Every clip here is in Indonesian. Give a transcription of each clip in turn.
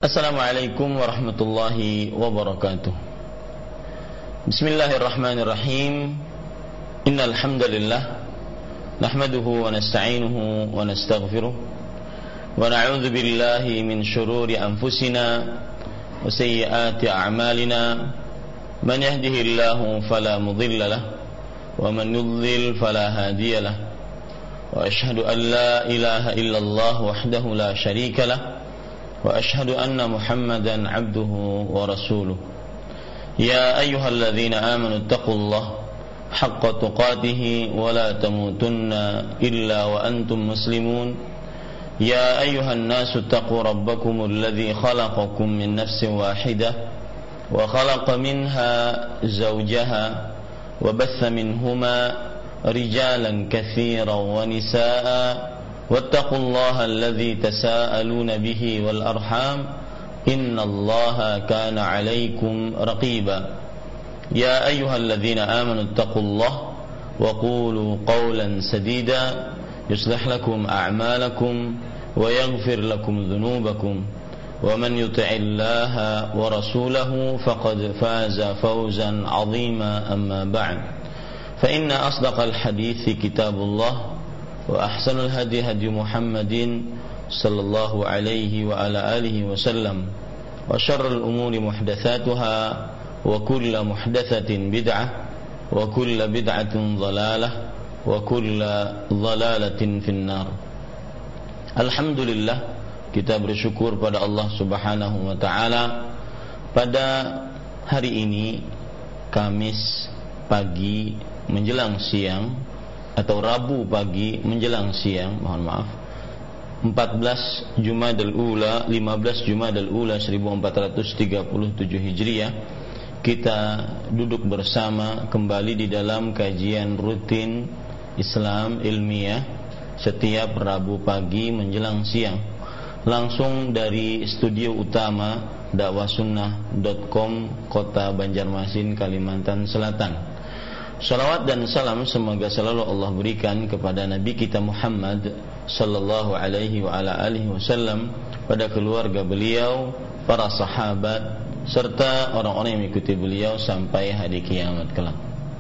Assalamualaikum warahmatullahi wabarakatuh. Bismillahirrahmanirrahim. Innal hamdalillah nahmaduhu wa nasta'inuhu wa nastaghfiruh wa na'udzu billahi min shururi anfusina wa sayyiati a'malina. Man yahdihillahu fala mudilla lahu wa man yudlil fala hadiya lahu. Wa ashhadu an la ilaha illallah wahdahu la syarika lahu وأشهد أن محمدا عبده ورسوله يا أيها الذين آمنوا اتقوا الله حق تقاته ولا تموتن إلا وأنتم مسلمون يا أيها الناس اتقوا ربكم الذي خلقكم من نفس واحدة وخلق منها زوجها وبث منهما رجالا كثيرا ونساء واتقوا الله الذي تساءلون به والأرحام إن الله كان عليكم رقيبا يا أيها الذين آمنوا اتقوا الله وقولوا قولا سديدا يصلح لكم أعمالكم ويغفر لكم ذنوبكم ومن يطع الله ورسوله فقد فاز فوزا عظيما أما بعد فإن أصدق الحديث كتاب الله وأحسن الهدي هدي محمد صلى الله عليه وعلى آله وسلم وشر الأمور محدثاتها وكل محدثة بدعة وكل بدعة ضلالة وكل ضلالة في النار. Alhamdulillah, kita bersyukur pada Allah Subhanahu wa taala. Pada hari ini Kamis pagi menjelang siang atau Rabu pagi menjelang siang, mohon maaf, 14 Jumadal Ula 15 Jumadal Ula 1437 Hijriah, kita duduk bersama kembali di dalam kajian rutin Islam ilmiah setiap Rabu pagi menjelang siang, langsung dari studio utama dakwahsunnah.com Kota Banjarmasin, Kalimantan Selatan. Salawat dan salam semoga selalu Allah berikan kepada Nabi kita Muhammad sallallahu alaihi wa ala alihi wasallam, pada keluarga beliau, para sahabat, serta orang-orang yang mengikuti beliau sampai hari kiamat kelak.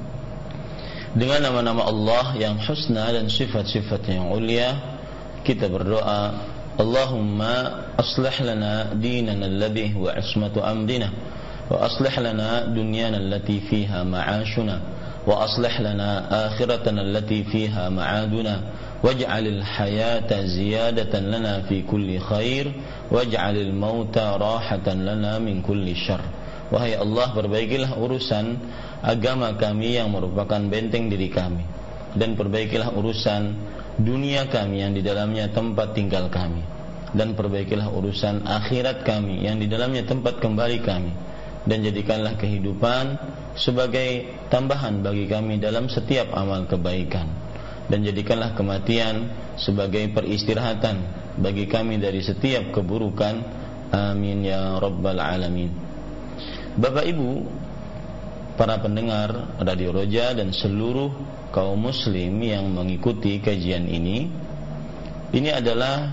Dengan nama-nama Allah yang husna dan sifat-sifat yang ulia, kita berdoa, Allahumma aslih lana dinana alladhi huwa ismatu amrina wa aslih lana dunyana allati fiha ma'ashuna وأصلح لنا آخرتنا التي فيها معادنا واجعل الحياة زيادة لنا في كل خير واجعل الموت راحة لنا من كل شر. Wahai Allah, perbaikilah urusan agama kami yang merupakan benteng diri kami, dan perbaikilah urusan dunia kami yang di dalamnya tempat tinggal kami, dan perbaikilah urusan akhirat kami yang di dalamnya tempat kembali kami, dan jadikanlah kehidupan sebagai tambahan bagi kami dalam setiap amal kebaikan, dan jadikanlah kematian sebagai peristirahatan bagi kami dari setiap keburukan. Amin ya rabbal alamin. Bapak Ibu, para pendengar Radio Roja dan seluruh kaum muslim yang mengikuti kajian ini adalah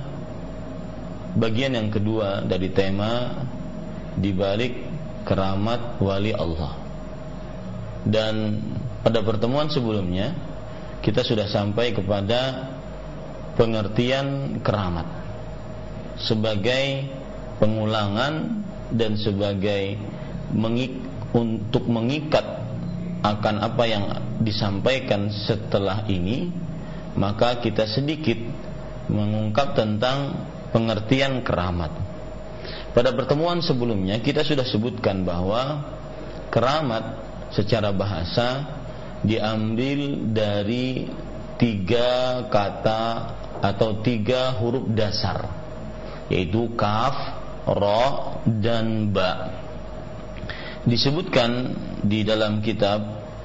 bagian yang kedua dari tema di balik keramat wali Allah. Dan pada pertemuan sebelumnya kita sudah sampai kepada pengertian keramat sebagai pengulangan dan sebagai untuk mengikat akan apa yang disampaikan setelah ini. Maka kita sedikit mengungkap tentang pengertian keramat. Pada pertemuan sebelumnya kita sudah sebutkan bahwa keramat secara bahasa diambil dari 3 kata atau 3 huruf dasar, yaitu kaf, ra, dan ba. Disebutkan di dalam kitab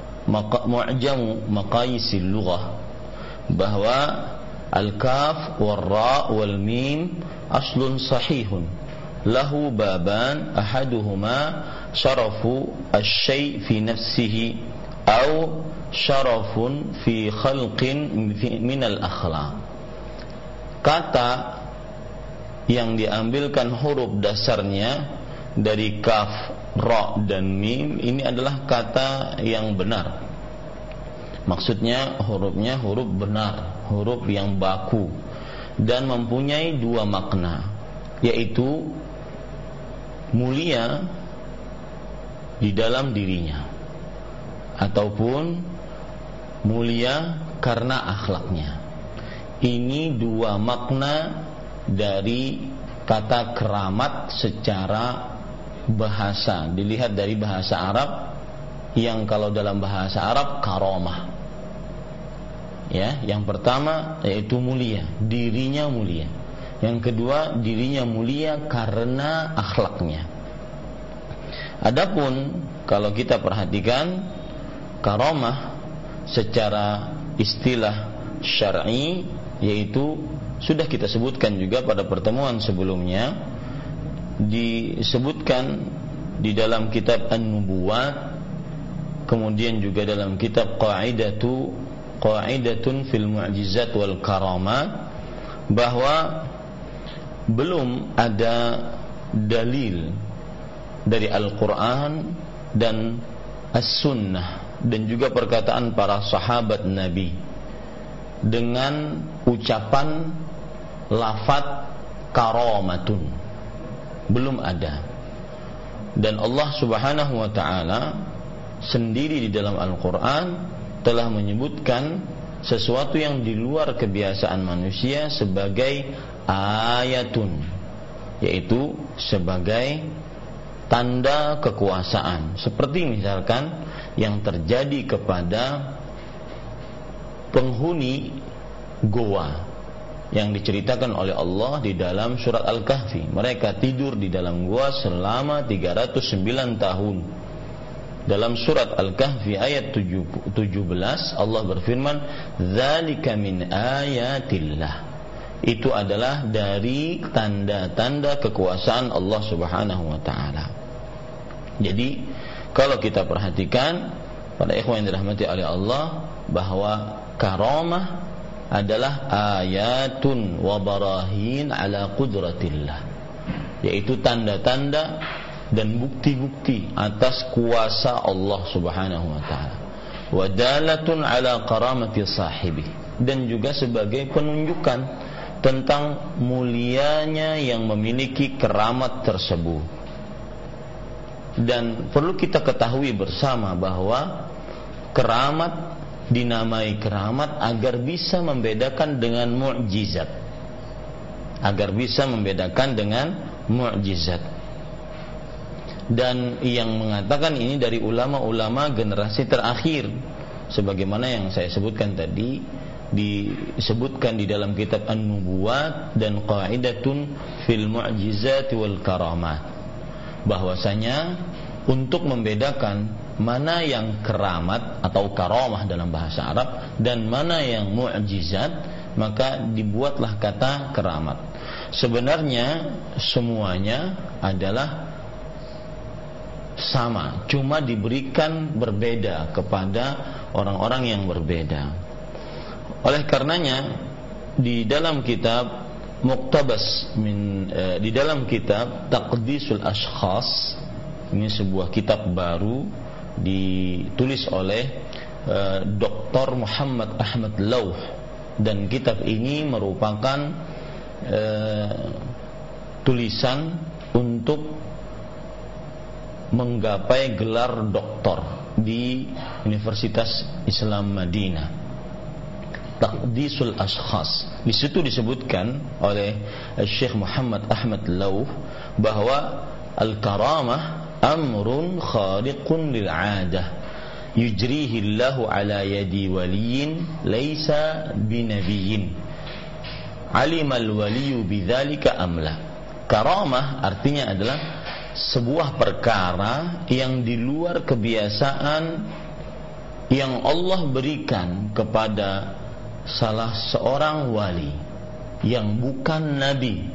Mu'jamu Maqayisil Lughah bahwa al-kaf wal ra wal mim aslun sahihun lahu baban ahaduhuma syarafu asy-syai' fi nafsihi aw syarafun fi khalqin minal akhlaq. Kata yang diambilkan huruf dasarnya dari kaf, ra dan mim, ini adalah kata yang benar. Maksudnya hurufnya huruf benar, huruf yang baku dan mempunyai dua makna, yaitu mulia di dalam dirinya ataupun mulia karena akhlaknya. Ini dua makna dari kata keramat secara bahasa. Dilihat dari bahasa Arab, yang kalau dalam bahasa Arab karamah, ya, yang pertama yaitu mulia, dirinya mulia. Yang kedua, dirinya mulia karena akhlaknya. Adapun kalau kita perhatikan karamah secara istilah syar'i, yaitu sudah kita sebutkan juga pada pertemuan sebelumnya, disebutkan di dalam kitab An-Nubuwat, kemudian juga dalam kitab Qa'idatun fil Mu'jizat wal Karamat, bahwa belum ada dalil dari Al-Quran dan As-Sunnah dan juga perkataan para sahabat Nabi dengan ucapan lafaz karamatun. Belum ada. Dan Allah Subhanahu wa ta'ala sendiri di dalam Al-Quran telah menyebutkan sesuatu yang di luar kebiasaan manusia sebagai ayatun, yaitu sebagai tanda kekuasaan, seperti misalkan yang terjadi kepada penghuni goa yang diceritakan oleh Allah di dalam surat Al-Kahfi. Mereka tidur di dalam goa selama 309 tahun. Dalam surat Al-Kahfi ayat 17 Allah berfirman, "Dzalika min ayatillah." Itu adalah dari tanda-tanda kekuasaan Allah Subhanahu wa ta'ala. Jadi kalau kita perhatikan, pada ikhwan yang dirahmati oleh Allah, bahwa karamah adalah ayatun wa barahin ala qudratillah, yaitu tanda-tanda dan bukti-bukti atas kuasa Allah Subhanahu wa ta'ala. Wa dalatun ala karamati sahibi, dan juga sebagai penunjukan tentang mulianya yang memiliki keramat tersebut. Dan perlu kita ketahui bersama bahwa keramat dinamai keramat agar bisa membedakan dengan mukjizat. Agar bisa membedakan dengan mukjizat. Dan yang mengatakan ini dari ulama-ulama generasi terakhir, sebagaimana yang saya sebutkan tadi, disebutkan di dalam kitab An-Nubuwat dan Qa'idatun fil Mu'jizat wal Karamat, bahwasanya untuk membedakan mana yang keramat atau karamah dalam bahasa Arab dan mana yang mu'jizat, maka dibuatlah kata keramat. Sebenarnya semuanya adalah sama, cuma diberikan berbeda kepada orang-orang yang berbeda. Oleh karenanya di dalam kitab Muqtabas di dalam kitab Taqdisul Ashkhas, ini sebuah kitab baru ditulis oleh Dr. Muhammad Ahmad Lauh, dan kitab ini merupakan tulisan untuk menggapai gelar doktor di Universitas Islam Madinah. Taqdisul Ashkhas, di situ disebutkan oleh Syekh Muhammad Ahmad Lauh bahwa al-karamah amrun khariqun lil 'adah yujrihi Allahu ala yadi waliyin laisa binabiyyin alimal waliyu bidzalika amla. Karamah artinya adalah sebuah perkara yang di luar kebiasaan yang Allah berikan kepada salah seorang wali yang bukan nabi,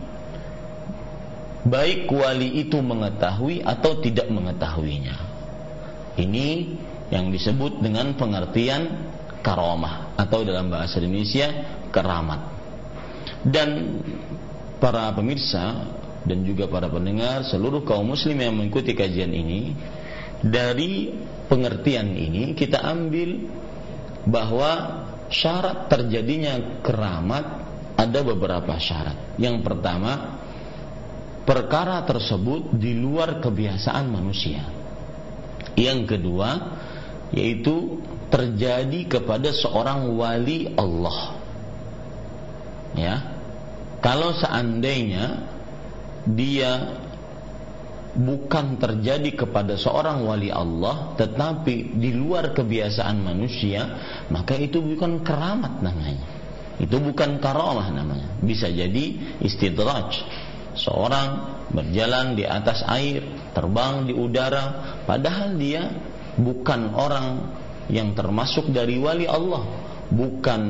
baik wali itu mengetahui atau tidak mengetahuinya. Ini yang disebut dengan pengertian karamah atau dalam bahasa Indonesia keramat. Dan para pemirsa dan juga para pendengar, seluruh kaum muslim yang mengikuti kajian ini, dari pengertian ini kita ambil bahwa syarat terjadinya keramat ada beberapa syarat. Yang pertama, perkara tersebut di luar kebiasaan manusia. Yang kedua, yaitu terjadi kepada seorang wali Allah. Ya. Kalau seandainya dia bukan terjadi kepada seorang wali Allah, tetapi di luar kebiasaan manusia, maka itu bukan keramat namanya. Itu bukan karamah namanya. Bisa jadi istidraj. Seorang berjalan di atas air, terbang di udara, padahal dia bukan orang yang termasuk dari wali Allah, bukan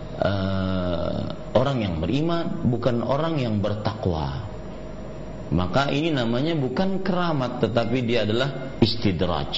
orang yang beriman, bukan orang yang bertakwa. Maka ini namanya bukan keramat, tetapi dia adalah istidraj.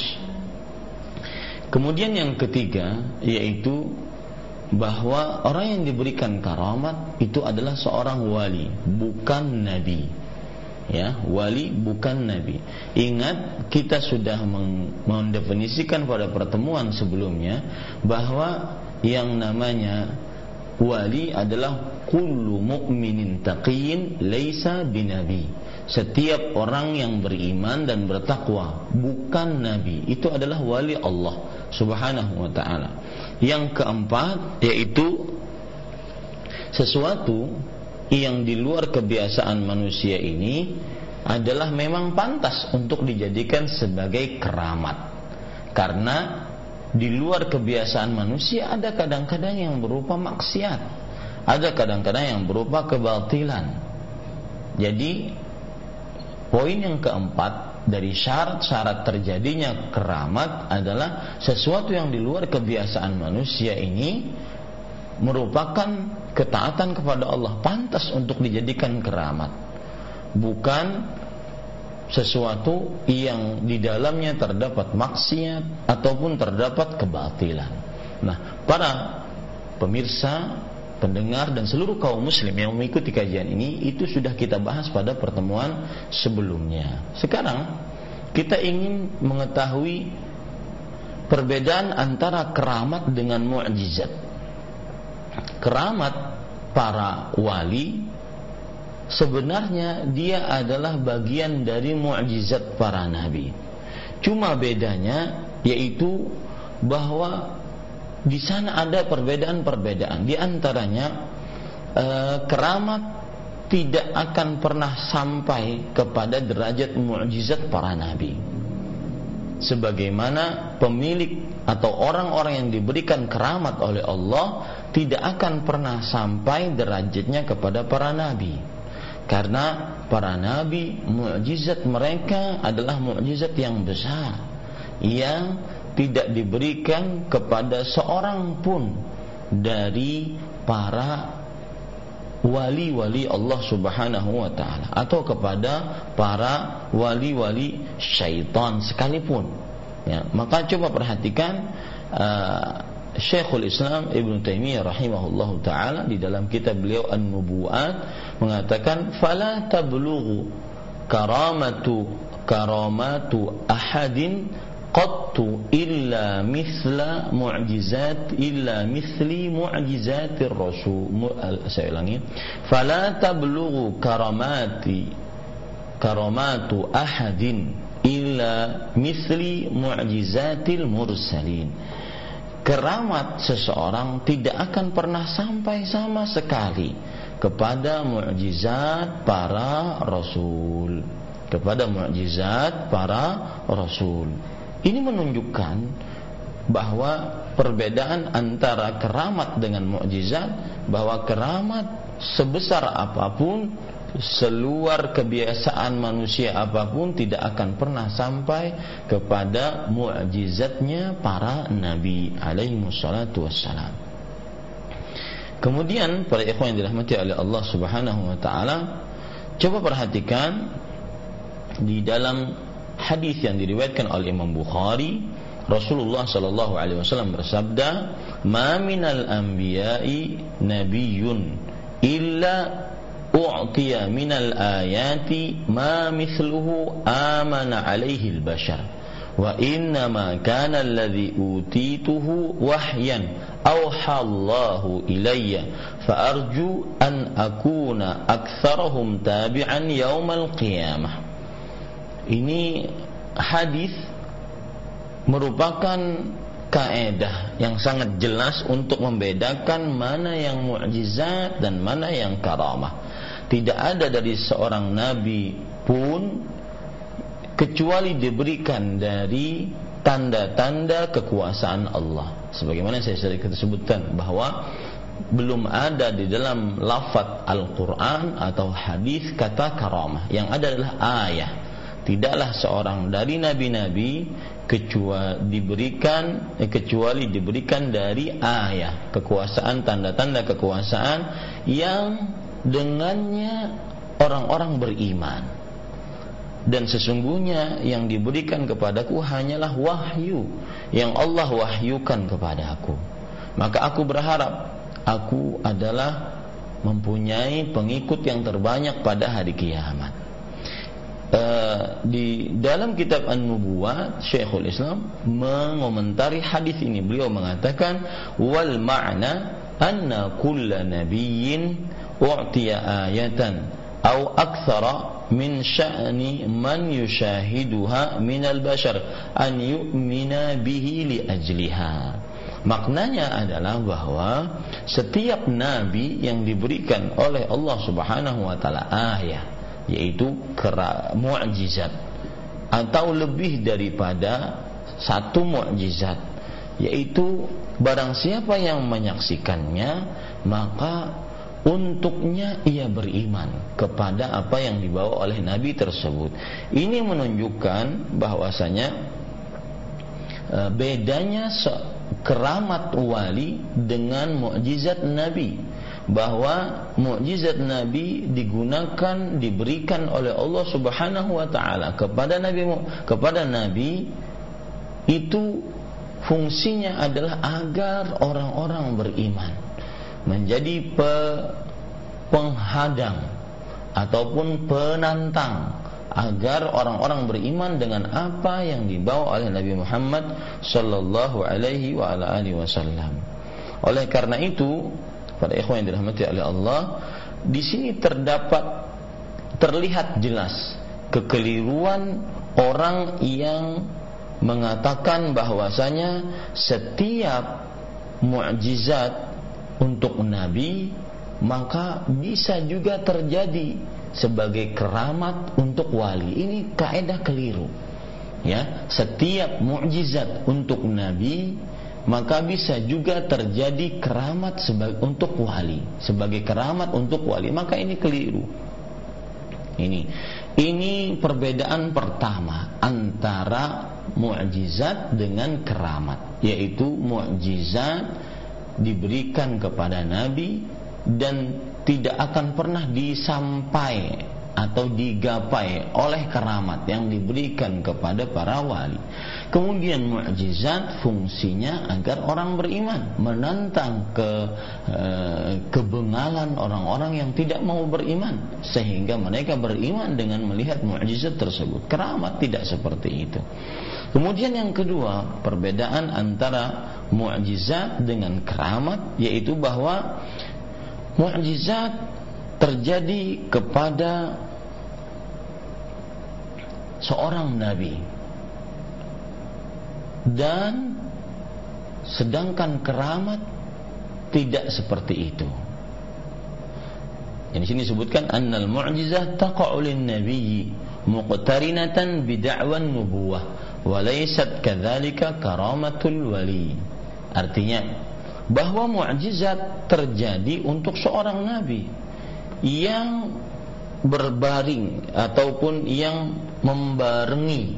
Kemudian yang ketiga, yaitu bahwa orang yang diberikan karamat itu adalah seorang wali, bukan nabi. Ya, wali bukan nabi. Ingat, kita sudah mendefinisikan pada pertemuan sebelumnya bahwa yang namanya wali adalah kullu mu'minin taqiyyin laisa binabi. Setiap orang yang beriman dan bertakwa, bukan nabi, itu adalah wali Allah Subhanahu wa ta'ala. Yang keempat, yaitu sesuatu yang di luar kebiasaan manusia ini adalah memang pantas untuk dijadikan sebagai keramat. Karena di luar kebiasaan manusia ada kadang-kadang yang berupa maksiat, ada kadang-kadang yang berupa kebatilan. Jadi poin yang keempat dari syarat-syarat terjadinya keramat adalah sesuatu yang di luar kebiasaan manusia ini merupakan ketaatan kepada Allah, pantas untuk dijadikan keramat, bukan sesuatu yang di dalamnya terdapat maksiat ataupun terdapat kebatilan. Nah, para pemirsa, pendengar dan seluruh kaum muslim yang mengikuti kajian ini, itu sudah kita bahas pada pertemuan sebelumnya. Sekarang kita ingin mengetahui perbedaan antara keramat dengan mukjizat. Keramat para wali sebenarnya dia adalah bagian dari mukjizat para nabi. Cuma bedanya yaitu bahwa di sana ada perbedaan-perbedaan. Di antaranya keramat tidak akan pernah sampai kepada derajat mukjizat para nabi. Sebagaimana pemilik atau orang-orang yang diberikan keramat oleh Allah tidak akan pernah sampai derajatnya kepada para nabi. Karena para nabi, mukjizat mereka adalah mukjizat yang besar, yang tidak diberikan kepada seorang pun dari para wali-wali Allah Subhanahu wa ta'ala, atau kepada para wali-wali syaitan sekalipun. Ya, maka coba perhatikan Syekhul Islam Ibn Taimiyah rahimahullahu ta'ala di dalam kitab beliau An-Nubu'at mengatakan, fala tablughu karamatu ahadin qattu illa mithla mithli mu'jizatir rasul. Saya ulangi, fala tablughu karamatu ahadin illa mithli mu'jizatil mursalin. Keramat seseorang tidak akan pernah sampai sama sekali kepada mukjizat para rasul, kepada mukjizat para rasul. Ini menunjukkan bahwa perbedaan antara keramat dengan mukjizat, bahwa keramat sebesar apapun, seluar kebiasaan manusia apapun, tidak akan pernah sampai kepada mukjizatnya para nabi alaihi wassalatu wassalam. Kemudian para ikhwan yang dirahmati oleh Allah Subhanahu wa ta'ala, coba perhatikan di dalam hadis yang diriwayatkan oleh Imam Bukhari, Rasulullah sallallahu alaihi wasallam bersabda, "Ma minal anbiya'i nabiyyun illa u'tiya minal ayati ma mithluhu amana alaihi al-bashar wa innama kana alladhi utituhu wahyan awha Allahu ilayya fa arju an akuna aktsarahum tabi'an yaumal qiyamah. Ini hadis merupakan kaedah yang sangat jelas untuk membedakan mana yang mukjizat dan mana yang karamah. Tidak ada dari seorang nabi pun kecuali diberikan dari tanda-tanda kekuasaan Allah. Sebagaimana saya sedikit sebutkan bahwa belum ada di dalam lafaz Al-Quran atau hadis kata karamah. Yang ada adalah ayah. Tidaklah seorang dari nabi-nabi kecuali diberikan dari ayah, kekuasaan, tanda-tanda kekuasaan yang dengannya orang-orang beriman. Dan sesungguhnya yang diberikan kepadaku hanyalah wahyu yang Allah wahyukan kepadaku. Maka aku berharap aku adalah mempunyai pengikut yang terbanyak pada hari kiamat. Di dalam kitab An-Nubuwah, Syekhul Islam mengomentari hadis ini. Beliau mengatakan wal ma'na anna kulla nabiyyin u'tiya ayatan aw aktsara min sya'ni man yushahiduha minal bashar an yu'mina bihi li ajliha. Maknanya adalah bahwa setiap nabi yang diberikan oleh Allah Subhanahu wa taala ayat, yaitu mukjizat atau lebih daripada satu mukjizat, yaitu barang siapa yang menyaksikannya maka untuknya ia beriman kepada apa yang dibawa oleh nabi tersebut. Ini menunjukkan bahwasanya bedanya keramat wali dengan mukjizat nabi, bahwa mukjizat nabi diberikan oleh Allah Subhanahu wa taala kepada nabi itu fungsinya adalah agar orang-orang beriman, menjadi penghadang ataupun penantang agar orang-orang beriman dengan apa yang dibawa oleh Nabi Muhammad sallallahu alaihi wa ala alihi wasallam. Oleh karena itu, para ikhwan yang dirahmati oleh Allah, di sini terlihat jelas kekeliruan orang yang mengatakan bahwasanya setiap mukjizat untuk nabi maka bisa juga terjadi sebagai keramat untuk wali. Ini kaidah keliru. Ya, setiap mukjizat untuk nabi maka bisa juga terjadi keramat untuk wali, sebagai keramat untuk wali. Maka ini keliru. Ini perbedaan pertama antara mukjizat dengan keramat, yaitu mukjizat diberikan kepada nabi dan tidak akan pernah disampai atau digapai oleh keramat yang diberikan kepada para wali. Kemudian mukjizat fungsinya agar orang beriman, menantang kebengalan orang-orang yang tidak mau beriman, sehingga mereka beriman dengan melihat mukjizat tersebut. Keramat tidak seperti itu. Kemudian yang kedua, perbedaan antara mukjizat dengan keramat, yaitu bahwa mukjizat terjadi kepada seorang nabi, dan sedangkan keramat tidak seperti itu. Yang di sini disebutkan annal mu'jizah taqa'u lin-nabiyyi muqtarinatan bid'awan nubuwah wa laysat kadzalika karamatul wali. Artinya bahwa mukjizat terjadi untuk seorang nabi yang berbaring ataupun yang membarengi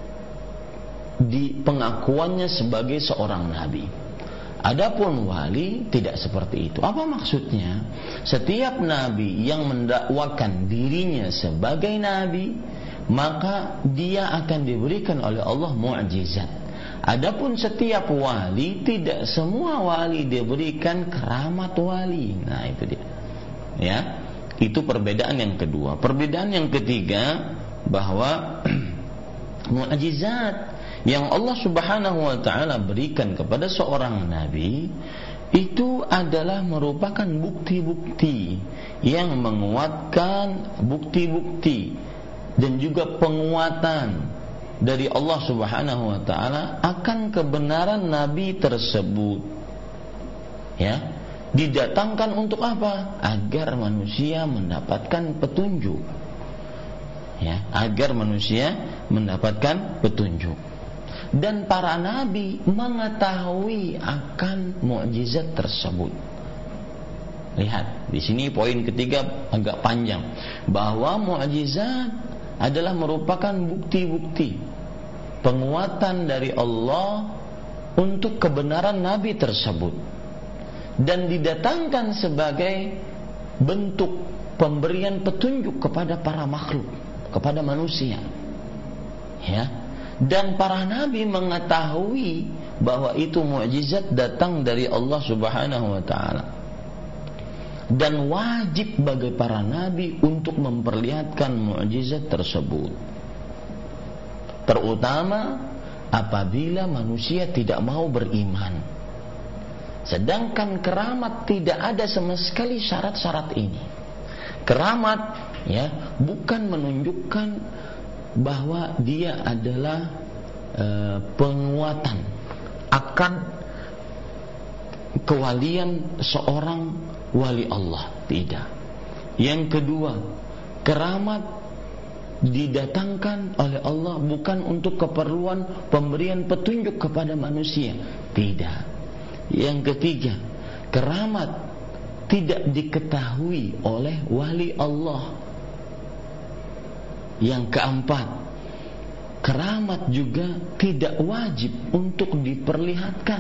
di pengakuannya sebagai seorang nabi. Adapun wali tidak seperti itu. Apa maksudnya? Setiap nabi yang mendakwakan dirinya sebagai nabi, maka dia akan diberikan oleh Allah mukjizat. Adapun setiap wali, tidak semua wali diberikan keramat wali. Nah, itu dia. Ya. Itu perbedaan yang kedua. Perbedaan yang ketiga, bahwa mukjizat yang Allah Subhanahu wa taala berikan kepada seorang nabi itu adalah merupakan bukti-bukti yang menguatkan bukti-bukti dan juga penguatan dari Allah Subhanahu wa taala akan kebenaran nabi tersebut. Ya, didatangkan untuk apa? Agar manusia mendapatkan petunjuk. Ya, agar manusia mendapatkan petunjuk. Dan para nabi mengetahui akan mukjizat tersebut. Lihat, di sini poin ketiga agak panjang, bahwa mukjizat adalah merupakan bukti-bukti penguatan dari Allah untuk kebenaran nabi tersebut, dan didatangkan sebagai bentuk pemberian petunjuk kepada para makhluk, kepada manusia. Ya. Dan para nabi mengetahui bahwa itu mukjizat datang dari Allah Subhanahu wa taala. Dan wajib bagi para nabi untuk memperlihatkan mukjizat tersebut. Terutama apabila manusia tidak mau beriman. Sedangkan keramat tidak ada sama sekali syarat-syarat ini. Keramat ya bukan menunjukkan bahwa dia adalah penguatan akan kewalian seorang wali Allah, tidak. Yang kedua, keramat didatangkan oleh Allah bukan untuk keperluan pemberian petunjuk kepada manusia, tidak. Yang ketiga, keramat tidak diketahui oleh wali Allah. Yang keempat, keramat juga tidak wajib untuk diperlihatkan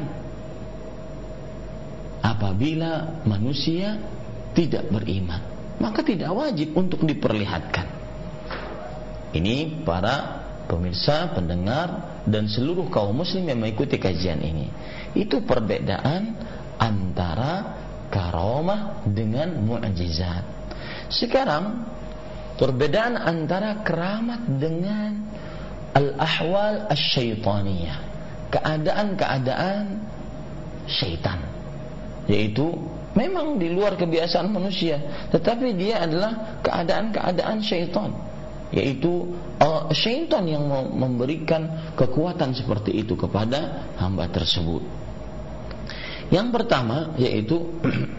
apabila manusia tidak beriman, maka tidak wajib untuk diperlihatkan. Ini para pemirsa, pendengar, dan seluruh kaum muslim yang mengikuti kajian ini. Itu perbedaan antara karamah dengan mukjizat. Sekarang perbedaan antara keramat dengan al-ahwal asy-syaitaniyah, keadaan-keadaan syaitan, yaitu memang di luar kebiasaan manusia, tetapi dia adalah keadaan-keadaan syaitan, yaitu syaitan yang memberikan kekuatan seperti itu kepada hamba tersebut. Yang pertama yaitu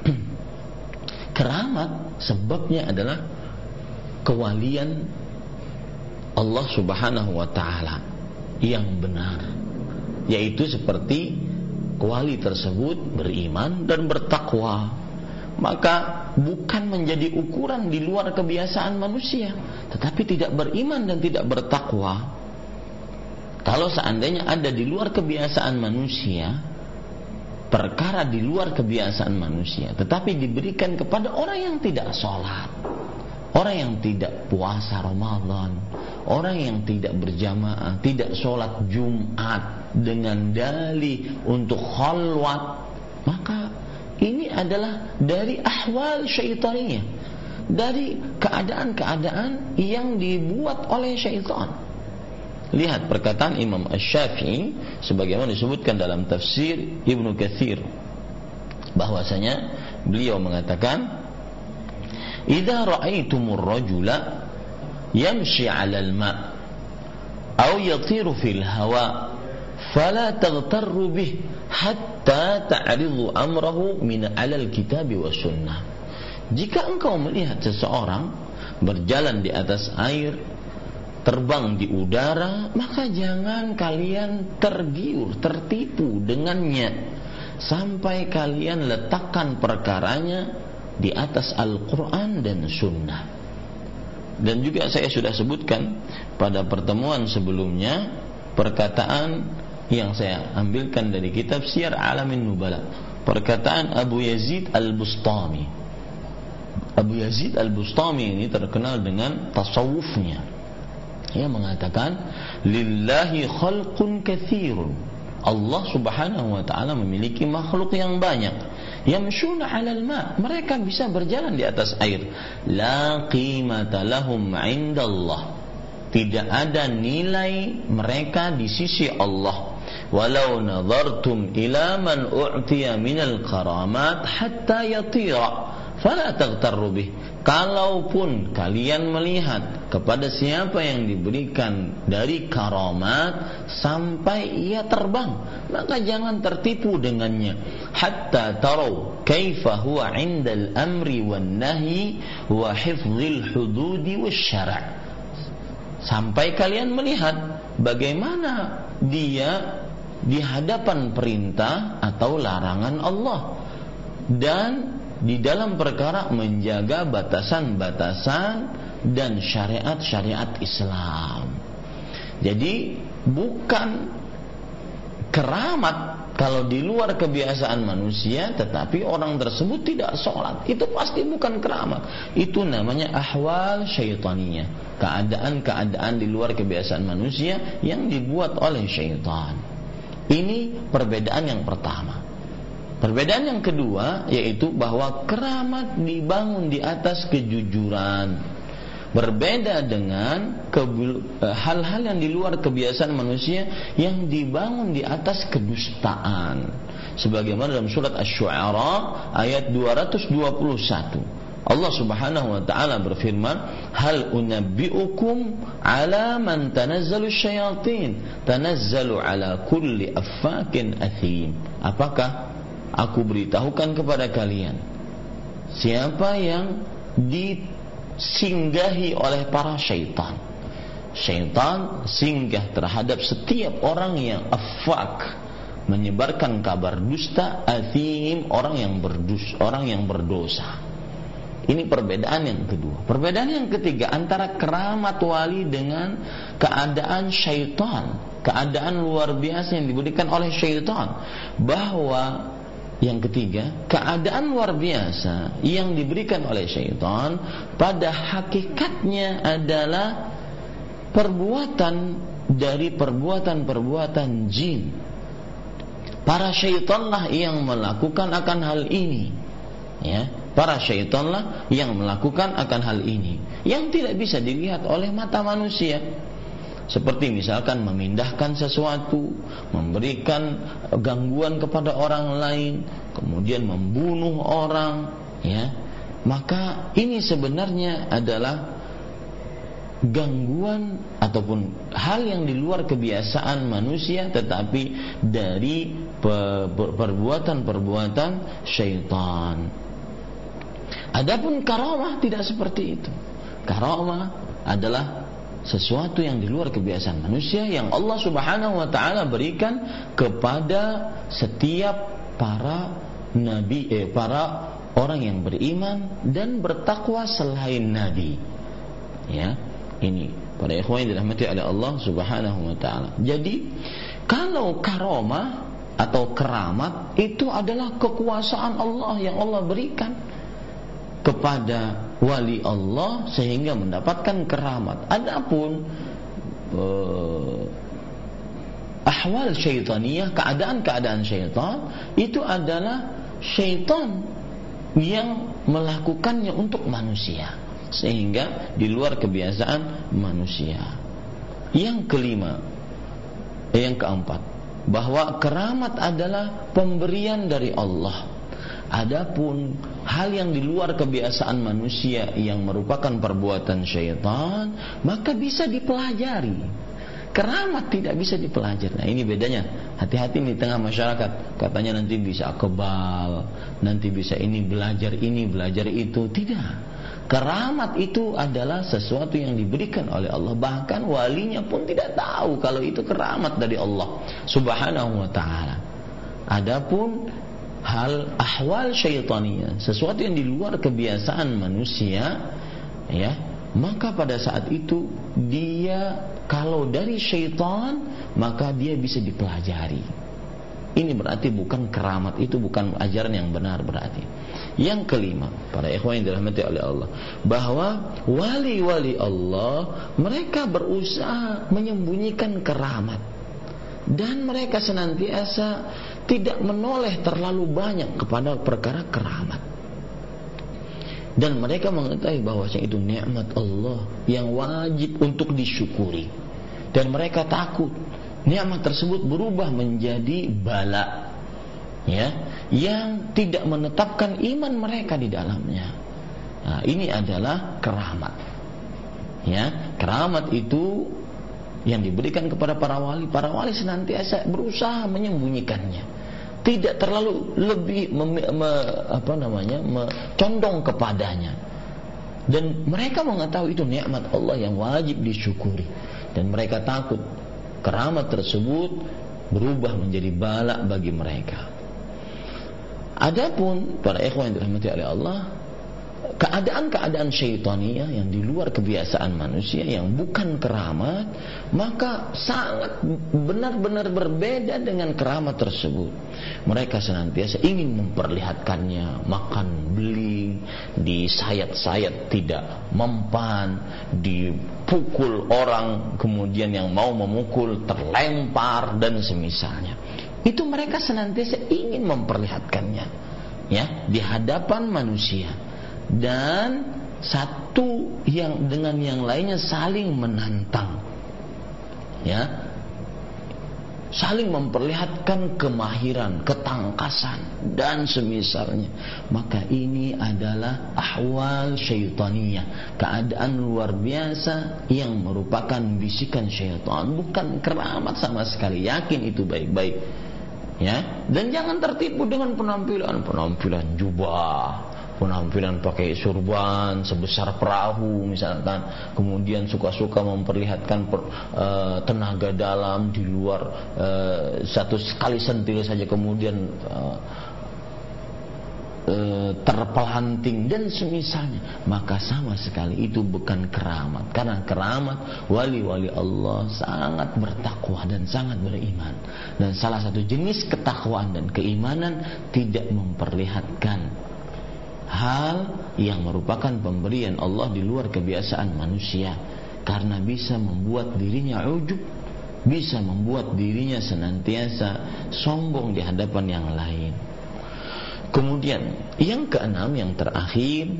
keramat, sebabnya adalah kewalian Allah Subhanahu wa taala yang benar, yaitu seperti wali tersebut beriman dan bertakwa. Maka bukan menjadi ukuran di luar kebiasaan manusia, tetapi tidak beriman dan tidak bertakwa. Kalau seandainya ada di luar kebiasaan manusia, perkara di luar kebiasaan manusia, tetapi diberikan kepada orang yang tidak sholat, orang yang tidak puasa Ramadan, orang yang tidak berjamaah, tidak sholat Jumat dengan dalih untuk khalwat, maka ini adalah dari ahwal syaitaniyah, dari keadaan-keadaan yang dibuat oleh syaitan. Lihat perkataan Imam Asy-Syafi'i sebagaimana disebutkan dalam tafsir Ibnu Katsir, bahwasanya beliau mengatakan, "Idza ra'aitumur rajula yamshi 'alal ma' aw yatiru fil hawa fala taghtarru bih hatta ta'ridu amrahu min 'alal kitab wa sunnah." Jika engkau melihat seseorang berjalan di atas air, terbang di udara, maka jangan kalian tergiur, tertipu dengannya sampai kalian letakkan perkaranya di atas Al-Quran dan Sunnah. Dan juga saya sudah sebutkan pada pertemuan sebelumnya perkataan yang saya ambilkan dari kitab Syiar Alamin Nubala, perkataan Abu Yazid Al-Bustami. Abu Yazid Al-Bustami ini terkenal dengan tasawufnya. Ia mengatakan, lillahi khalqun katsirun, Allah Subhanahu wa taala memiliki makhluk yang banyak, yamshuna 'alal ma, mereka bisa berjalan di atas air. La qimata lahum 'indallah, tidak ada nilai mereka di sisi Allah. Walau nadhartum ila man u'tiya minal karamat hatta yatira fala taghtarru bih. Kalaupun kalian melihat kepada siapa yang diberikan dari karamat sampai ia terbang, maka jangan tertipu dengannya. Hatta tarau kaifa huwa 'indal amri wan nahyi wa hifdzil hududi wasyara'. Sampai kalian melihat bagaimana dia di hadapan perintah atau larangan Allah, dan di dalam perkara menjaga batasan-batasan dan syariat-syariat Islam. Jadi bukan keramat kalau di luar kebiasaan manusia tetapi orang tersebut tidak sholat, itu pasti bukan keramat. Itu namanya ahwal syaitaniyah, keadaan-keadaan di luar kebiasaan manusia yang dibuat oleh syaitan. Ini perbedaan yang pertama. Perbedaan yang kedua yaitu bahwa keramat dibangun di atas kejujuran. Berbeda dengan hal-hal yang di luar kebiasaan manusia yang dibangun di atas kedustaan. Sebagaimana dalam surat Asy-Syu'ara ayat 221. Allah Subhanahu wa taala berfirman, "Hal unabbi'ukum 'ala man tanazzalu syayatin, tanazzalu 'ala kulli affakin athim." Apakah aku beritahukan kepada kalian siapa yang disinggahi oleh para syaitan? Syaitan singgah terhadap setiap orang yang affak, menyebarkan kabar dusta, athim, orang yang berdosa. Ini perbedaan yang kedua. Perbedaan yang ketiga antara keramat wali dengan keadaan syaitan, keadaan luar biasa yang diberikan oleh syaitan. Bahwa yang ketiga, keadaan luar biasa yang diberikan oleh syaitan pada hakikatnya adalah perbuatan dari perbuatan-perbuatan jin. Para syaitanlah yang melakukan akan hal ini, ya. Para syaitanlah yang melakukan akan hal ini, yang tidak bisa dilihat oleh mata manusia. Seperti misalkan memindahkan sesuatu, memberikan gangguan kepada orang lain, kemudian membunuh orang, ya. Maka ini sebenarnya adalah gangguan ataupun hal yang di luar kebiasaan manusia, tetapi dari perbuatan-perbuatan syaitan. Adapun karamah tidak seperti itu. Karamah adalah sesuatu yang di luar kebiasaan manusia yang Allah Subhanahu wa taala berikan kepada setiap para nabi, para orang yang beriman dan bertakwa selain nabi. Ya, ini para ikhwan yang dirahmati oleh Allah Subhanahu wa taala. Jadi, kalau karamah atau keramat itu adalah kekuasaan Allah yang Allah berikan kepada wali Allah sehingga mendapatkan keramat. Adapun ahwal syaitaniyah, keadaan-keadaan syaitan, itu adalah syaitan yang melakukannya untuk manusia sehingga di luar kebiasaan manusia. Yang kelima, yang keempat, bahwa keramat adalah pemberian dari Allah. Adapun hal yang di luar kebiasaan manusia yang merupakan perbuatan syaitan, maka bisa dipelajari. Keramat tidak bisa dipelajari. Nah, ini bedanya. Hati-hati di tengah masyarakat. Katanya nanti bisa kebal, nanti bisa ini, belajar itu. Tidak. Keramat itu adalah sesuatu yang diberikan oleh Allah. Bahkan walinya pun tidak tahu kalau itu keramat dari Allah Subhanahu wa ta'ala. Adapun hal ahwal syaitaniyah, sesuatu yang di luar kebiasaan manusia, ya, maka pada saat itu dia kalau dari syaitan maka dia bisa dipelajari. Ini berarti bukan keramat, itu bukan ajaran yang benar berarti. Yang kelima, para ikhwan yang dirahmati oleh Allah, bahwa wali-wali Allah mereka berusaha menyembunyikan keramat dan mereka senantiasa tidak menoleh terlalu banyak kepada perkara keramat. Dan mereka mengetahui bahwasanya itu nikmat Allah yang wajib untuk disyukuri. Dan mereka takut nikmat tersebut berubah menjadi bala, ya, yang tidak menetapkan iman mereka di dalamnya. Nah, ini adalah keramat. Ya, keramat itu yang diberikan kepada para wali. Para wali senantiasa berusaha menyembunyikannya, tidak terlalu lebih condong kepadanya. Dan mereka mengetahui itu nikmat Allah yang wajib disyukuri. Dan mereka takut keramat tersebut berubah menjadi bala bagi mereka. Adapun para ikhwan yang dirahmati oleh Allah, keadaan-keadaan syaitaniyah yang di luar kebiasaan manusia, yang bukan keramat, maka sangat benar-benar berbeda dengan keramat tersebut. Mereka senantiasa ingin memperlihatkannya, makan beling, disayat-sayat tidak mempan, dipukul orang, kemudian yang mau memukul terlempar dan semisalnya. Itu mereka senantiasa ingin memperlihatkannya, ya, di hadapan manusia. Dan satu yang dengan yang lainnya saling menantang, ya, saling memperlihatkan kemahiran, ketangkasan dan semisalnya. Maka ini adalah ahwal syaitaniyah, keadaan luar biasa yang merupakan bisikan syaitan, bukan keramat sama sekali. Yakin itu baik-baik, ya. Dan jangan tertipu dengan penampilan jubah, penampilan pakai surban sebesar perahu misalkan, kemudian suka-suka memperlihatkan tenaga dalam di luar, satu sekali sentil saja kemudian terpelanting dan semisalnya. Maka sama sekali itu bukan keramat. Karena keramat, wali-wali Allah sangat bertakwa dan sangat beriman. Dan salah satu jenis ketakwaan dan keimanan tidak memperlihatkan hal yang merupakan pemberian Allah di luar kebiasaan manusia, karena bisa membuat dirinya ujub, bisa membuat dirinya senantiasa sombong di hadapan yang lain. Kemudian yang keenam, yang terakhir,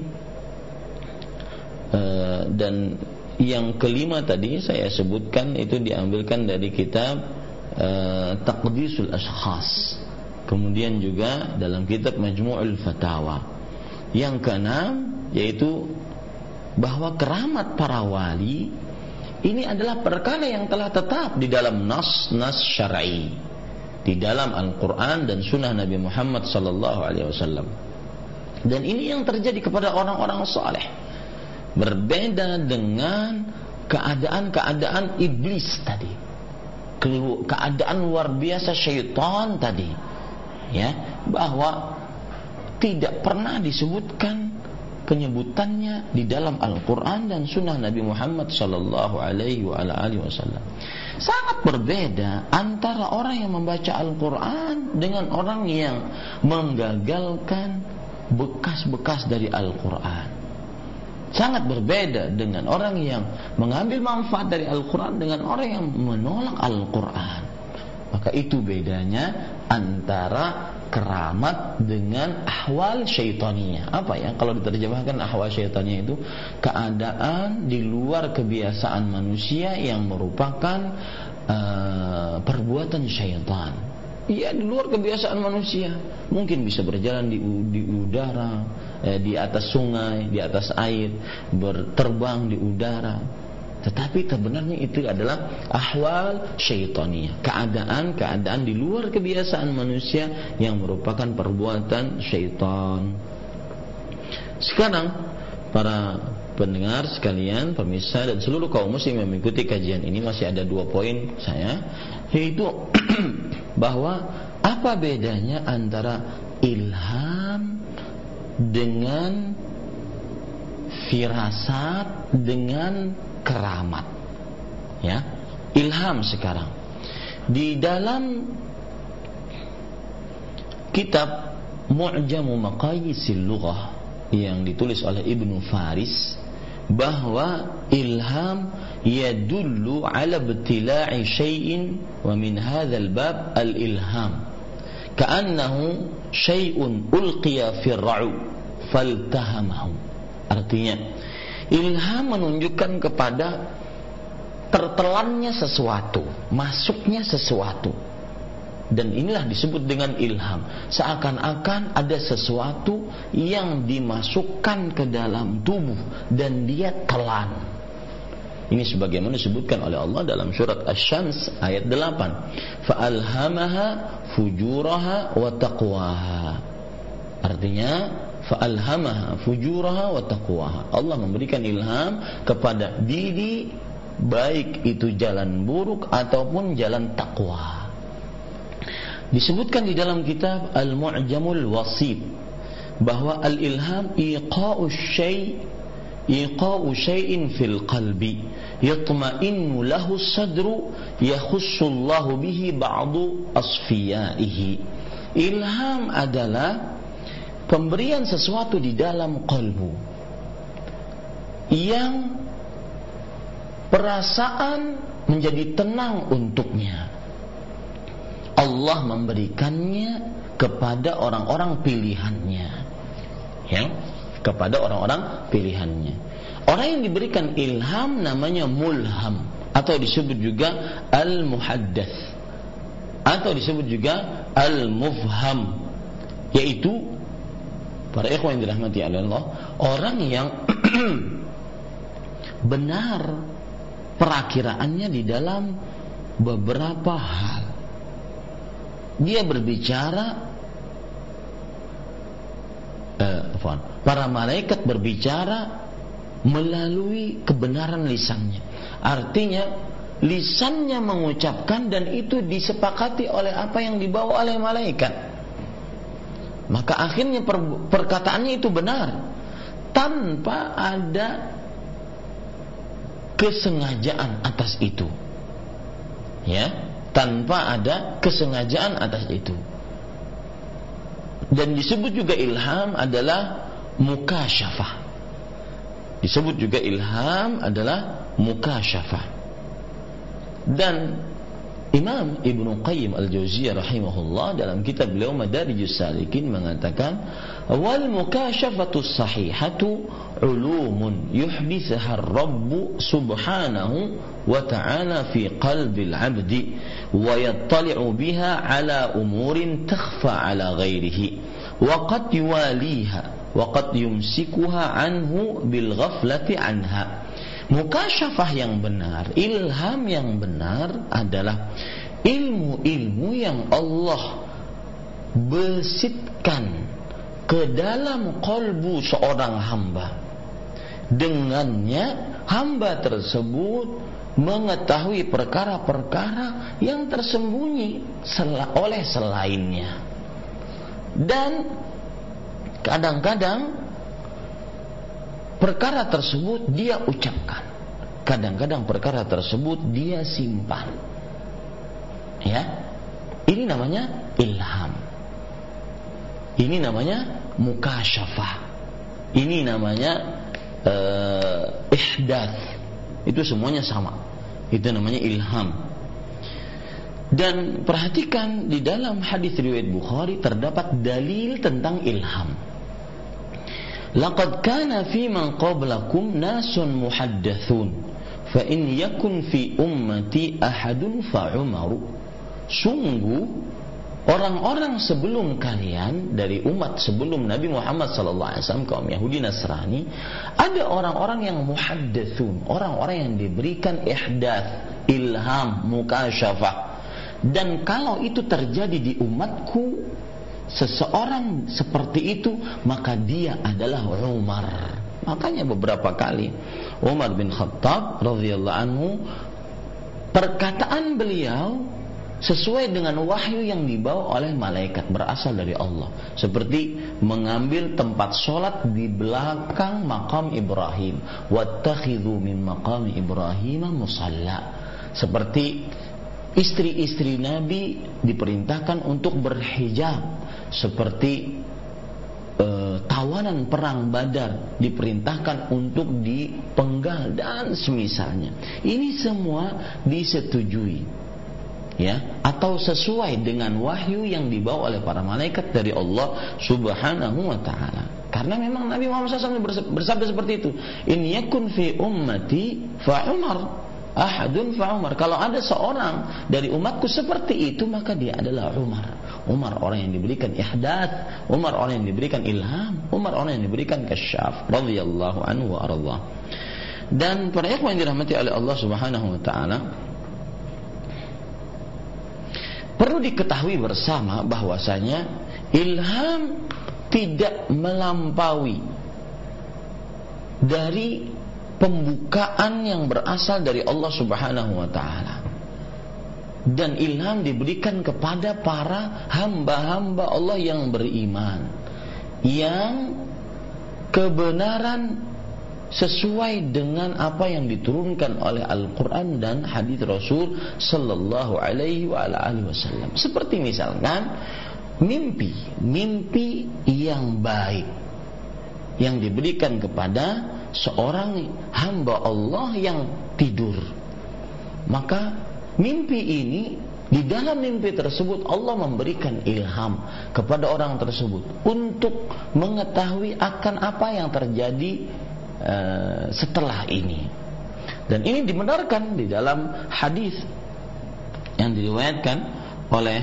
dan yang kelima tadi saya sebutkan itu diambilkan dari kitab Taqdisul Ashkhas, kemudian juga dalam kitab Majmu'ul Fatawa. Yang keenam yaitu bahwa keramat para wali ini adalah perkara yang telah tetap di dalam nas syar'i, di dalam Al-Quran dan Sunnah Nabi Muhammad SAW. Dan ini yang terjadi kepada orang-orang saleh, berbeda dengan keadaan-keadaan iblis tadi, keadaan luar biasa syaitan tadi, ya, bahwa tidak pernah disebutkan penyebutannya di dalam Al-Quran dan Sunnah Nabi Muhammad Sallallahu Alaihi Wasallam. Sangat berbeda antara orang yang membaca Al-Quran dengan orang yang menggagalkan bekas-bekas dari Al-Quran. Sangat berbeda dengan orang yang mengambil manfaat dari Al-Quran dengan orang yang menolak Al-Quran. Maka itu bedanya antara keramat dengan ahwal syaitaniyah. Apa ya kalau diterjemahkan ahwal syaitaniyah itu? Keadaan di luar kebiasaan manusia yang merupakan perbuatan syaitan. Ya, di luar kebiasaan manusia. Mungkin bisa berjalan di udara, di atas sungai, di atas air, berterbang di udara. Tetapi sebenarnya itu adalah ahwal syaitaniyah, keadaan-keadaan di luar kebiasaan manusia yang merupakan perbuatan syaitan. Sekarang para pendengar sekalian, pemirsa dan seluruh kaum muslim yang mengikuti kajian ini, masih ada 2 poin saya, yaitu bahwa apa bedanya antara ilham dengan firasat dengan keramat, ya. Ilham sekarang di dalam kitab Mu'jamu Maqayisil Lughah yang ditulis oleh Ibnu Faris, bahwa ilham yadullu ala ibtila'i syai'in wa min hadzal bab al-ilham. ka'annahu syai'un ulqiya fir'u faltahamahu. Artinya ilham menunjukkan kepada tertelannya sesuatu, masuknya sesuatu. Dan inilah disebut dengan ilham. Seakan-akan ada sesuatu yang dimasukkan ke dalam tubuh dan dia telan. Ini sebagaimana disebutkan oleh Allah dalam surat Asy-Syams ayat 8. Fa'alhamaha fujuraha wa taqwaha. Artinya fa'alhamaha fujuraha wa taqwaha. Allah memberikan ilham kepada diri, baik itu jalan buruk ataupun jalan takwa. Disebutkan di dalam kitab Al-Mu'jamul Wasit bahwa al-ilham iqa'u syai'in fil qalbi yatma'innu lahu sadru yakhussullahu bihi ba'du asfiyaihi. Ilham adalah pemberian sesuatu di dalam kalbu yang perasaan menjadi tenang untuknya. Allah memberikannya kepada orang-orang pilihannya, ya, kepada orang-orang pilihannya. Orang yang diberikan ilham namanya mulham, atau disebut juga al-muhaddats, atau disebut juga al-mufham, yaitu para ikhwan yang dirahmati Allah, orang yang benar perakiraannya di dalam beberapa hal. Dia berbicara, para malaikat berbicara melalui kebenaran lisannya. Artinya lisannya mengucapkan dan itu disepakati oleh apa yang dibawa oleh malaikat. Maka akhirnya perkataannya itu benar tanpa ada kesengajaan atas itu, ya, tanpa ada kesengajaan atas itu. Dan disebut juga ilham adalah mukasyafah. Disebut juga ilham adalah mukasyafah. Dan Imam Ibnu Qayyim Al-Jauziyah rahimahullah dalam kitab beliau Madarijus Salikin mengatakan, wal mukasyafatu sahihatu ulumun yuhdithuha ar-rabb subhanahu wa ta'ala fi qalbil 'abdi wa yattali'u biha 'ala umurin takhfa 'ala ghairihi wa qad yuwaliha wa qad yumsikuha 'anhu bil ghaflati 'anha. Mukasyafah yang benar, ilham yang benar adalah ilmu-ilmu yang Allah besitkan ke dalam kalbu seorang hamba. Dengannya hamba tersebut mengetahui perkara-perkara yang tersembunyi oleh selainnya. Dan kadang-kadang perkara tersebut dia ucapkan, kadang-kadang perkara tersebut dia simpan. Ya, ini namanya ilham. Ini namanya mukasyafah. Ini namanya ihdats. Itu semuanya sama. Itu namanya ilham. Dan perhatikan di dalam hadis riwayat Bukhari terdapat dalil tentang ilham. Laqad kana fi man qablakum nasun muhaddathun fa in yakun fi ummati ahadun fa Umaru. Sungguh orang-orang sebelum kalian dari umat sebelum Nabi Muhammad sallallahu alaihi wasallam, kaum Yahudi Nasrani, ada orang-orang yang muhaddathun, orang-orang yang diberikan ihdats, ilham, mukasyafah. Dan kalau itu terjadi di umatku, seseorang seperti itu, maka dia adalah Umar. Makanya beberapa kali Umar bin Khattab radhiyallahu anhu, perkataan beliau sesuai dengan wahyu yang dibawa oleh malaikat berasal dari Allah. Seperti mengambil tempat solat di belakang makam Ibrahim, wattakhidhu min maqami Ibrahim musalla. Seperti istri-istri Nabi diperintahkan untuk berhijab. Seperti tawanan perang Badar diperintahkan untuk dipenggal dan semisalnya. Ini semua disetujui. ya, atau sesuai dengan wahyu yang dibawa oleh para malaikat dari Allah Subhanahu wa taala. Karena memang Nabi Muhammad SAW bersabda seperti itu, in yakun fi ummati fa Umar ahadun fa Umar. Kalau ada seorang dari umatku seperti itu, maka dia adalah Umar. Umar orang yang diberikan ihdats, Umar orang yang diberikan ilham, Umar orang yang diberikan kasyaf radhiyallahu anhu wa ardhah. Dan para ikhwan yang dirahmati oleh Allah Subhanahu wa taala, perlu diketahui bersama bahwasanya ilham tidak melampaui dari pembukaan yang berasal dari Allah Subhanahu wa taala. Dan ilham diberikan kepada para hamba-hamba Allah yang beriman, yang kebenaran sesuai dengan apa yang diturunkan oleh Al-Quran dan hadis Rasul sallallahu alaihi wasallam. Seperti misalkan mimpi yang baik yang diberikan kepada seorang hamba Allah yang tidur. Maka mimpi ini, di dalam mimpi tersebut Allah memberikan ilham kepada orang tersebut untuk mengetahui akan apa yang terjadi setelah ini. Dan ini dibenarkan di dalam hadis yang diriwayatkan oleh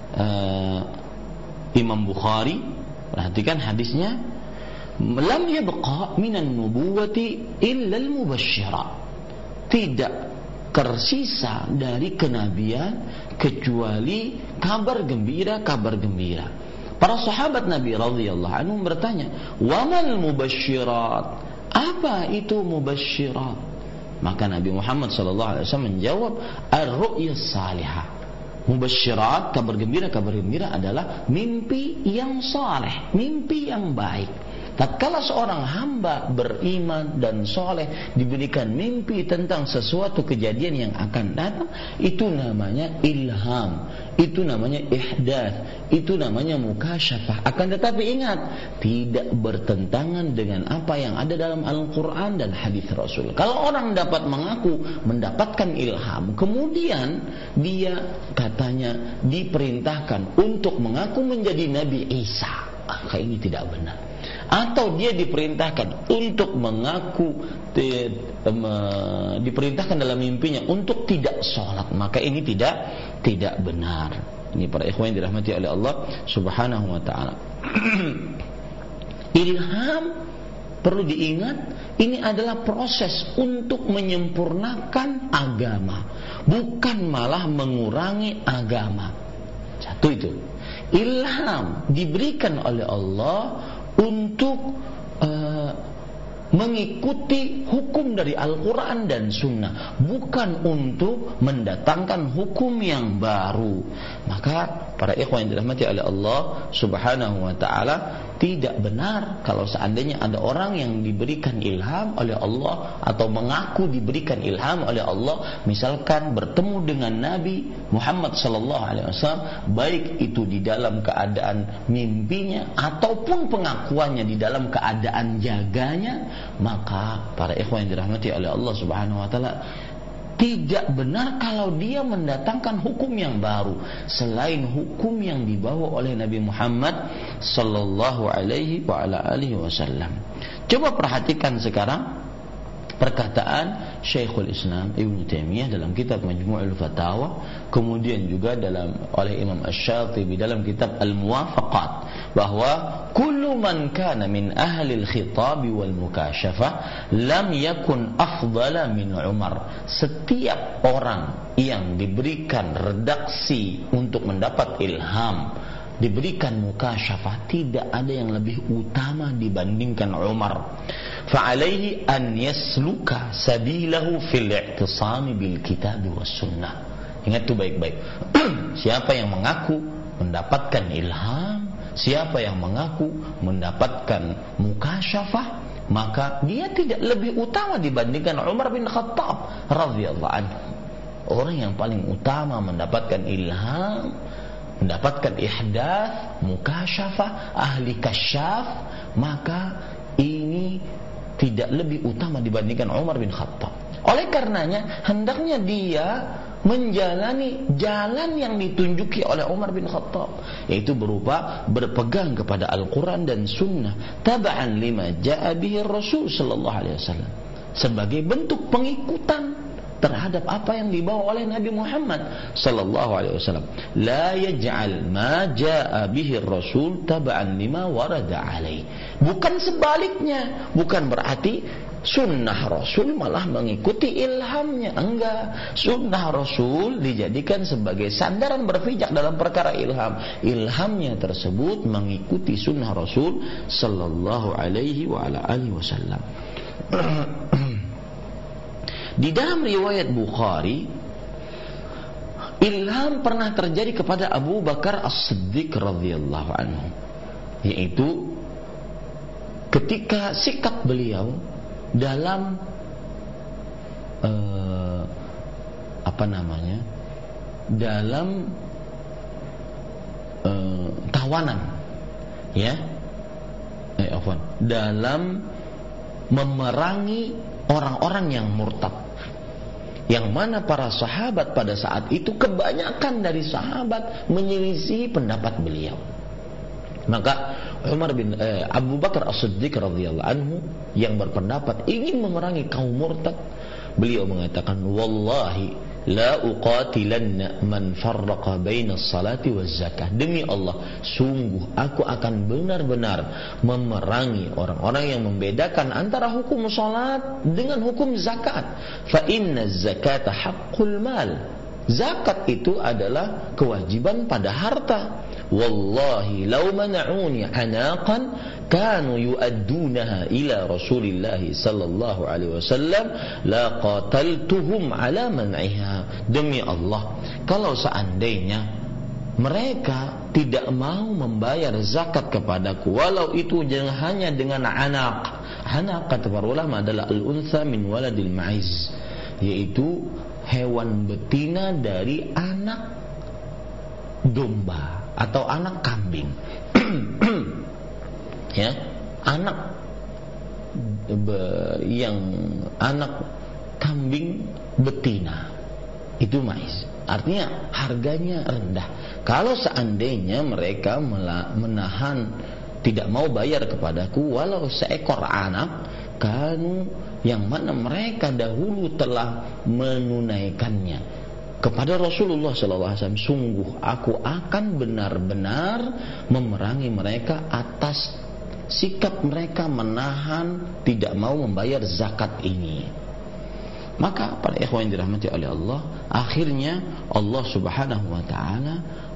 Imam Bukhari. Perhatikan hadisnya, lam yabqa minan nubuwati illa al-mubasysyirat. Tidak tersisa dari kenabian kecuali kabar gembira. Para sahabat Nabi radhiyallahu anhum bertanya, "Wa mal mubasysyirat?" Apa itu mubasysyirat? Maka Nabi Muhammad sallallahu alaihi wasallam menjawab, ar-ru'ya salihah. Mubasysyirat, kabar gembira adalah mimpi yang saleh, mimpi yang baik. Tatkala seorang hamba beriman dan soleh diberikan mimpi tentang sesuatu kejadian yang akan datang, itu namanya ilham, itu namanya ihdats, itu namanya mukasyafah. Akan tetapi ingat, tidak bertentangan dengan apa yang ada dalam Al-Quran dan hadis Rasul. Kalau orang dapat mengaku mendapatkan ilham, kemudian dia katanya diperintahkan untuk mengaku menjadi Nabi Isa, maka ini tidak benar. Atau dia diperintahkan untuk mengaku diperintahkan dalam mimpinya untuk tidak sholat, maka ini tidak benar. Ini para ikhwan yang dirahmati oleh Allah Subhanahu wa taala. Ilham, perlu diingat, ini adalah proses untuk menyempurnakan agama, bukan malah mengurangi agama. Satu itu. Ilham diberikan oleh Allah untuk mengikuti hukum dari Al-Quran dan Sunnah, bukan untuk mendatangkan hukum yang baru. Maka para ikhwan yang dirahmati oleh Allah Subhanahu wa ta'ala, tidak benar kalau seandainya ada orang yang diberikan ilham oleh Allah atau mengaku diberikan ilham oleh Allah, misalkan bertemu dengan Nabi Muhammad sallallahu alaihi wasallam, baik itu di dalam keadaan mimpinya ataupun pengakuannya di dalam keadaan jaganya, maka para ikhwan yang dirahmati oleh Allah Subhanahu wa taala, tidak benar kalau dia mendatangkan hukum yang baru selain hukum yang dibawa oleh Nabi Muhammad sallallahu alaihi wasallam. Coba perhatikan sekarang perkataan Syekhul Islam Ibnu Taimiyah dalam kitab Majmu'ul Fatawa, kemudian juga oleh Imam Asy-Syatibi dalam kitab Al-Muwafaqat, bahwa kullu man kana min ahli al-khitab wal mukasyafah lam yakun afdala min Umar. Setiap orang yang diberikan redaksi untuk mendapat ilham, diberikan mukasyafah, tidak ada yang lebih utama dibandingkan Umar. Fa'alaihi an yasluka sabilahu fil i'tisami bil kitab was sunnah. Ingat itu baik-baik. Siapa yang mengaku mendapatkan ilham, siapa yang mengaku mendapatkan mukasyafah, maka dia tidak lebih utama dibandingkan Umar bin Khattab radhiyallahu anhu. Orang yang paling utama mendapatkan ilham, mendapatkan ihdats, mukasyafah, ahli kasyaf, maka ini tidak lebih utama dibandingkan Umar bin Khattab. Oleh karenanya hendaknya dia menjalani jalan yang ditunjuki oleh Umar bin Khattab, yaitu berupa berpegang kepada Al-Quran dan Sunnah, taba'an lima ja'a bihi Rasul sallallahu alaihi wasallam, sebagai bentuk pengikutan terhadap apa yang dibawa oleh Nabi Muhammad sallallahu alaihi wasallam. La yaj'al ma ja'a bihi Rasul taba'an lima warada alaihi. Bukan sebaliknya, bukan berarti sunnah Rasul malah mengikuti ilhamnya. Enggak, sunnah Rasul dijadikan sebagai sandaran berpijak dalam perkara ilham. Ilhamnya tersebut mengikuti sunnah Rasul sallallahu alaihi wa ala alihi wasallam. Di dalam riwayat Bukhari, ilham pernah terjadi kepada Abu Bakar As-Siddiq radhiyallahu anhu, yaitu ketika sikap beliau dalam dalam tawanan, ya, dalam memerangi orang-orang yang murtad, yang mana para sahabat pada saat itu, kebanyakan dari sahabat menyelisihi pendapat beliau. Maka Abu Bakar As-Siddiq radhiyallahu anhu yang berpendapat ingin memerangi kaum murtad, beliau mengatakan, wallahi la uqatilanna man farraqa baina as-salati waz zakah. Demi Allah, sungguh aku akan benar-benar memerangi orang-orang yang membedakan antara hukum salat dengan hukum zakat. Fa inna az-zakata haqqul mal. Zakat itu adalah kewajiban pada harta. Wallahi law mana'uni anaqan kanu yu'addunaha ila Rasulillah sallallahu alaihi wasallam la qataltuhum ala man'iha. Demi Allah, kalau seandainya mereka tidak mau membayar zakat kepadaku, walau itu hanya dengan anak. Anak, kata para ulama, adalah al-untha min waladil ma'iz, yaitu hewan betina dari anak domba atau anak kambing. Ya, anak kambing betina itu mais. Artinya harganya rendah. Kalau seandainya mereka menahan, tidak mau bayar kepadaku walau seekor anak, kanu, yang mana mereka dahulu telah menunaikannya kepada Rasulullah SAW, sungguh aku akan benar-benar memerangi mereka atas sikap mereka menahan, tidak mau membayar zakat ini. Maka para ikhwan yang dirahmati oleh Allah, akhirnya Allah Subhanahu wa ta'ala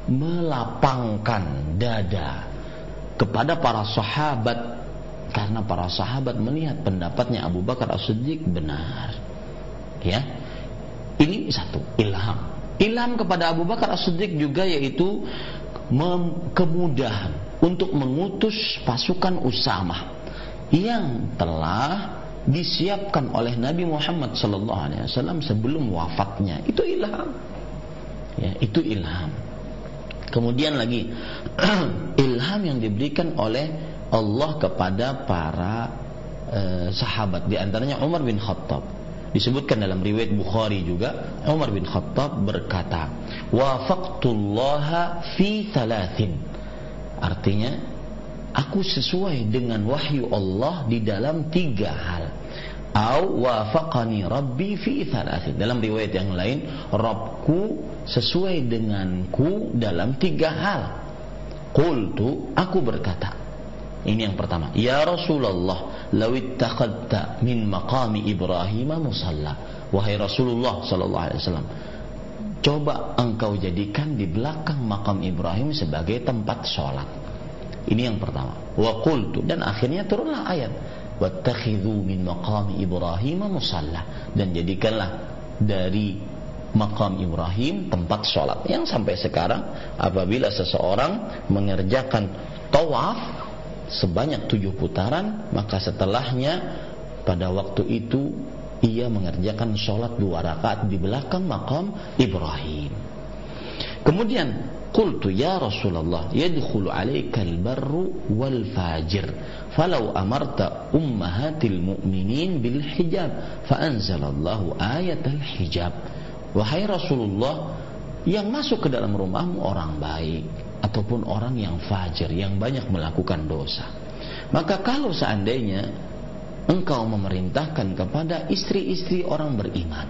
melapangkan dada kepada para sahabat, karena para sahabat melihat pendapatnya Abu Bakar As-Siddiq benar. Ya, ini satu ilham. Ilham kepada Abu Bakar As-Siddiq juga yaitu kemudahan untuk mengutus pasukan Usamah yang telah disiapkan oleh Nabi Muhammad SAW sebelum wafatnya. Itu ilham. Ya, itu ilham. Kemudian lagi ilham yang diberikan oleh Allah kepada para sahabat, di antaranya Umar bin Khattab. Disebutkan dalam riwayat Bukhari juga, Umar bin Khattab berkata, wafaqtullaha fi thalathin. Artinya, aku sesuai dengan wahyu Allah di dalam 3 hal. Au wafaqani rabbi fi thalathin. Dalam riwayat yang lain, Rabbku sesuai denganku dalam 3 hal. Qultu, aku berkata, ini yang pertama, ya Rasulullah, law ittakhadta min maqami Ibrahim musalla. Wahai Rasulullah sallallahu alaihi wasallam, coba engkau jadikan di belakang makam Ibrahim sebagai tempat sholat. Ini yang pertama. Wa qultu, dan akhirnya turunlah ayat, wattakhidhu min maqami Ibrahim musalla, dan jadikanlah dari makam Ibrahim tempat sholat. Yang sampai sekarang apabila seseorang mengerjakan tawaf sebanyak 7 putaran, maka setelahnya pada waktu itu ia mengerjakan sholat 2 rakaat di belakang makam Ibrahim. Kemudian qultu ya Rasulullah, yadkhulu alaika al-barru wal fajir falau amarta ummahatil mu'minin bil hijab fa anzalallahu ayatal hijab. wahai Rasulullah, yang masuk ke dalam rumahmu orang baik ataupun orang yang fajir, yang banyak melakukan dosa. Maka kalau seandainya engkau memerintahkan kepada istri-istri orang beriman,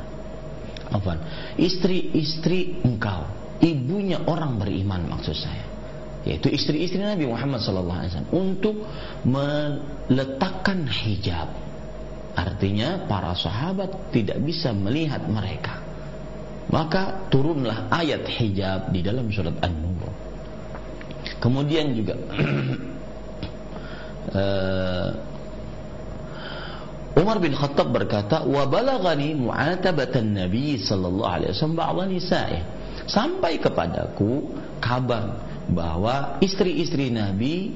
istri-istri engkau, ibunya orang beriman maksud saya, yaitu istri-istri Nabi Muhammad SAW, untuk meletakkan hijab, artinya para sahabat tidak bisa melihat mereka, maka turunlah ayat hijab di dalam surat An-Nur. Kemudian juga Umar bin Khattab berkata, wa balaghani mu'atabatan Nabi sallallahu alaihi wasallam ba'dha nisa'i, sampai kepadaku kabar bahwa istri-istri Nabi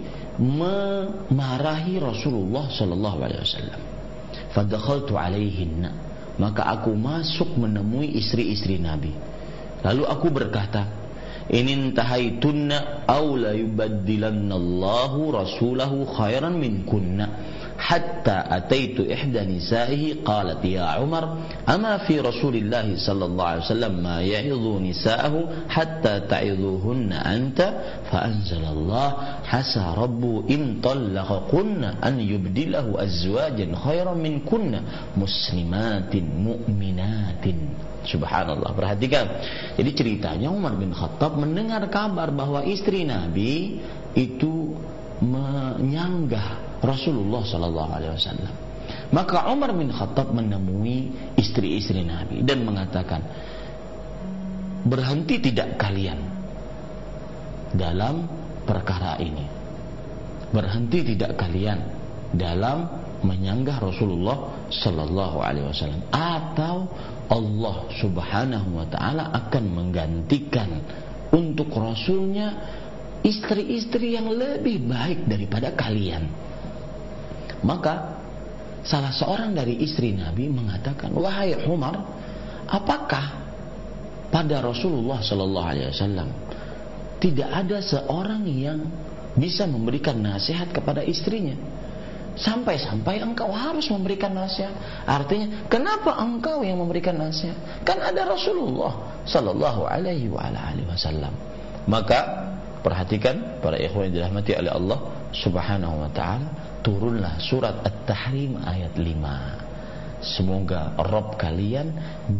memarahi Rasulullah sallallahu alaihi wasallam. Fadakhaltu alaihinna, maka aku masuk menemui istri-istri Nabi. Lalu aku berkata, in intahaitunna aw la yubaddilanna Allahu rasulahu khairan minkunna, hatta ataitu ihda nisaihi qalat ya Umar ama fi Rasulillah sallallahu alaihi wasallam ma ya'idhu nisaahu hatta ta'idhuhunna anta, fa anzalallah hasa rabbu in talaqakunna an yubdilahu azwajan khairan minkunna muslimatin mu'minatin. Subhanallah, perhatikan. Jadi ceritanya Umar bin Khattab mendengar kabar bahwa istri Nabi itu menyanggah Rasulullah sallallahu alaihi wasallam. Maka Umar bin Khattab menemui istri-istri Nabi dan mengatakan, berhenti tidak kalian dalam perkara ini? Berhenti tidak kalian dalam menyanggah Rasulullah sallallahu alaihi wasallam, atau Allah Subhanahu wa taala akan menggantikan untuk Rasulnya istri-istri yang lebih baik daripada kalian. Maka salah seorang dari istri Nabi mengatakan, wahai Umar, apakah pada Rasulullah sallallahu alaihi wasallam tidak ada seorang yang bisa memberikan nasihat kepada istrinya? Sampai-sampai engkau harus memberikan nasihat. Artinya, kenapa engkau yang memberikan nasihat? Kan ada Rasulullah sallallahu alaihi wasallam. Maka perhatikan para ikhwan yang dirahmati oleh Allah Subhanahu wa taala, turunlah surat At-Tahrim ayat 5. Semoga Rabb kalian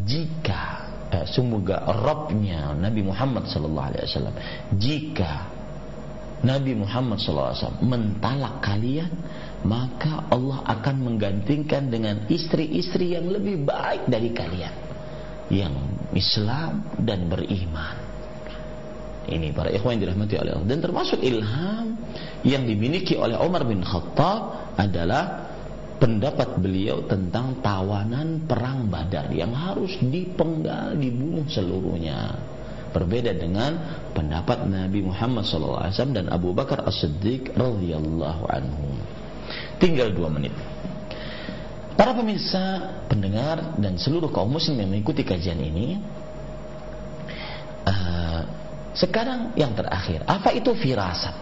semoga Rabbnya Nabi Muhammad sallallahu alaihi wasallam, jika Nabi Muhammad sallallahu alaihi wasallam mentalak kalian, maka Allah akan menggantikan dengan istri-istri yang lebih baik dari kalian, yang Islam dan beriman. Ini para ikhwan yang dirahmati oleh Allah. Dan termasuk ilham yang dimiliki oleh Umar bin Khattab adalah pendapat beliau tentang tawanan perang Badar yang harus dipenggal, dibunuh seluruhnya. Berbeda dengan pendapat Nabi Muhammad SAW dan Abu Bakar As-Siddiq radhiyallahu anhu. Tinggal 2 menit. Para pemirsa, pendengar dan seluruh kaum muslim yang mengikuti kajian ini, sekarang yang terakhir, apa itu firasat?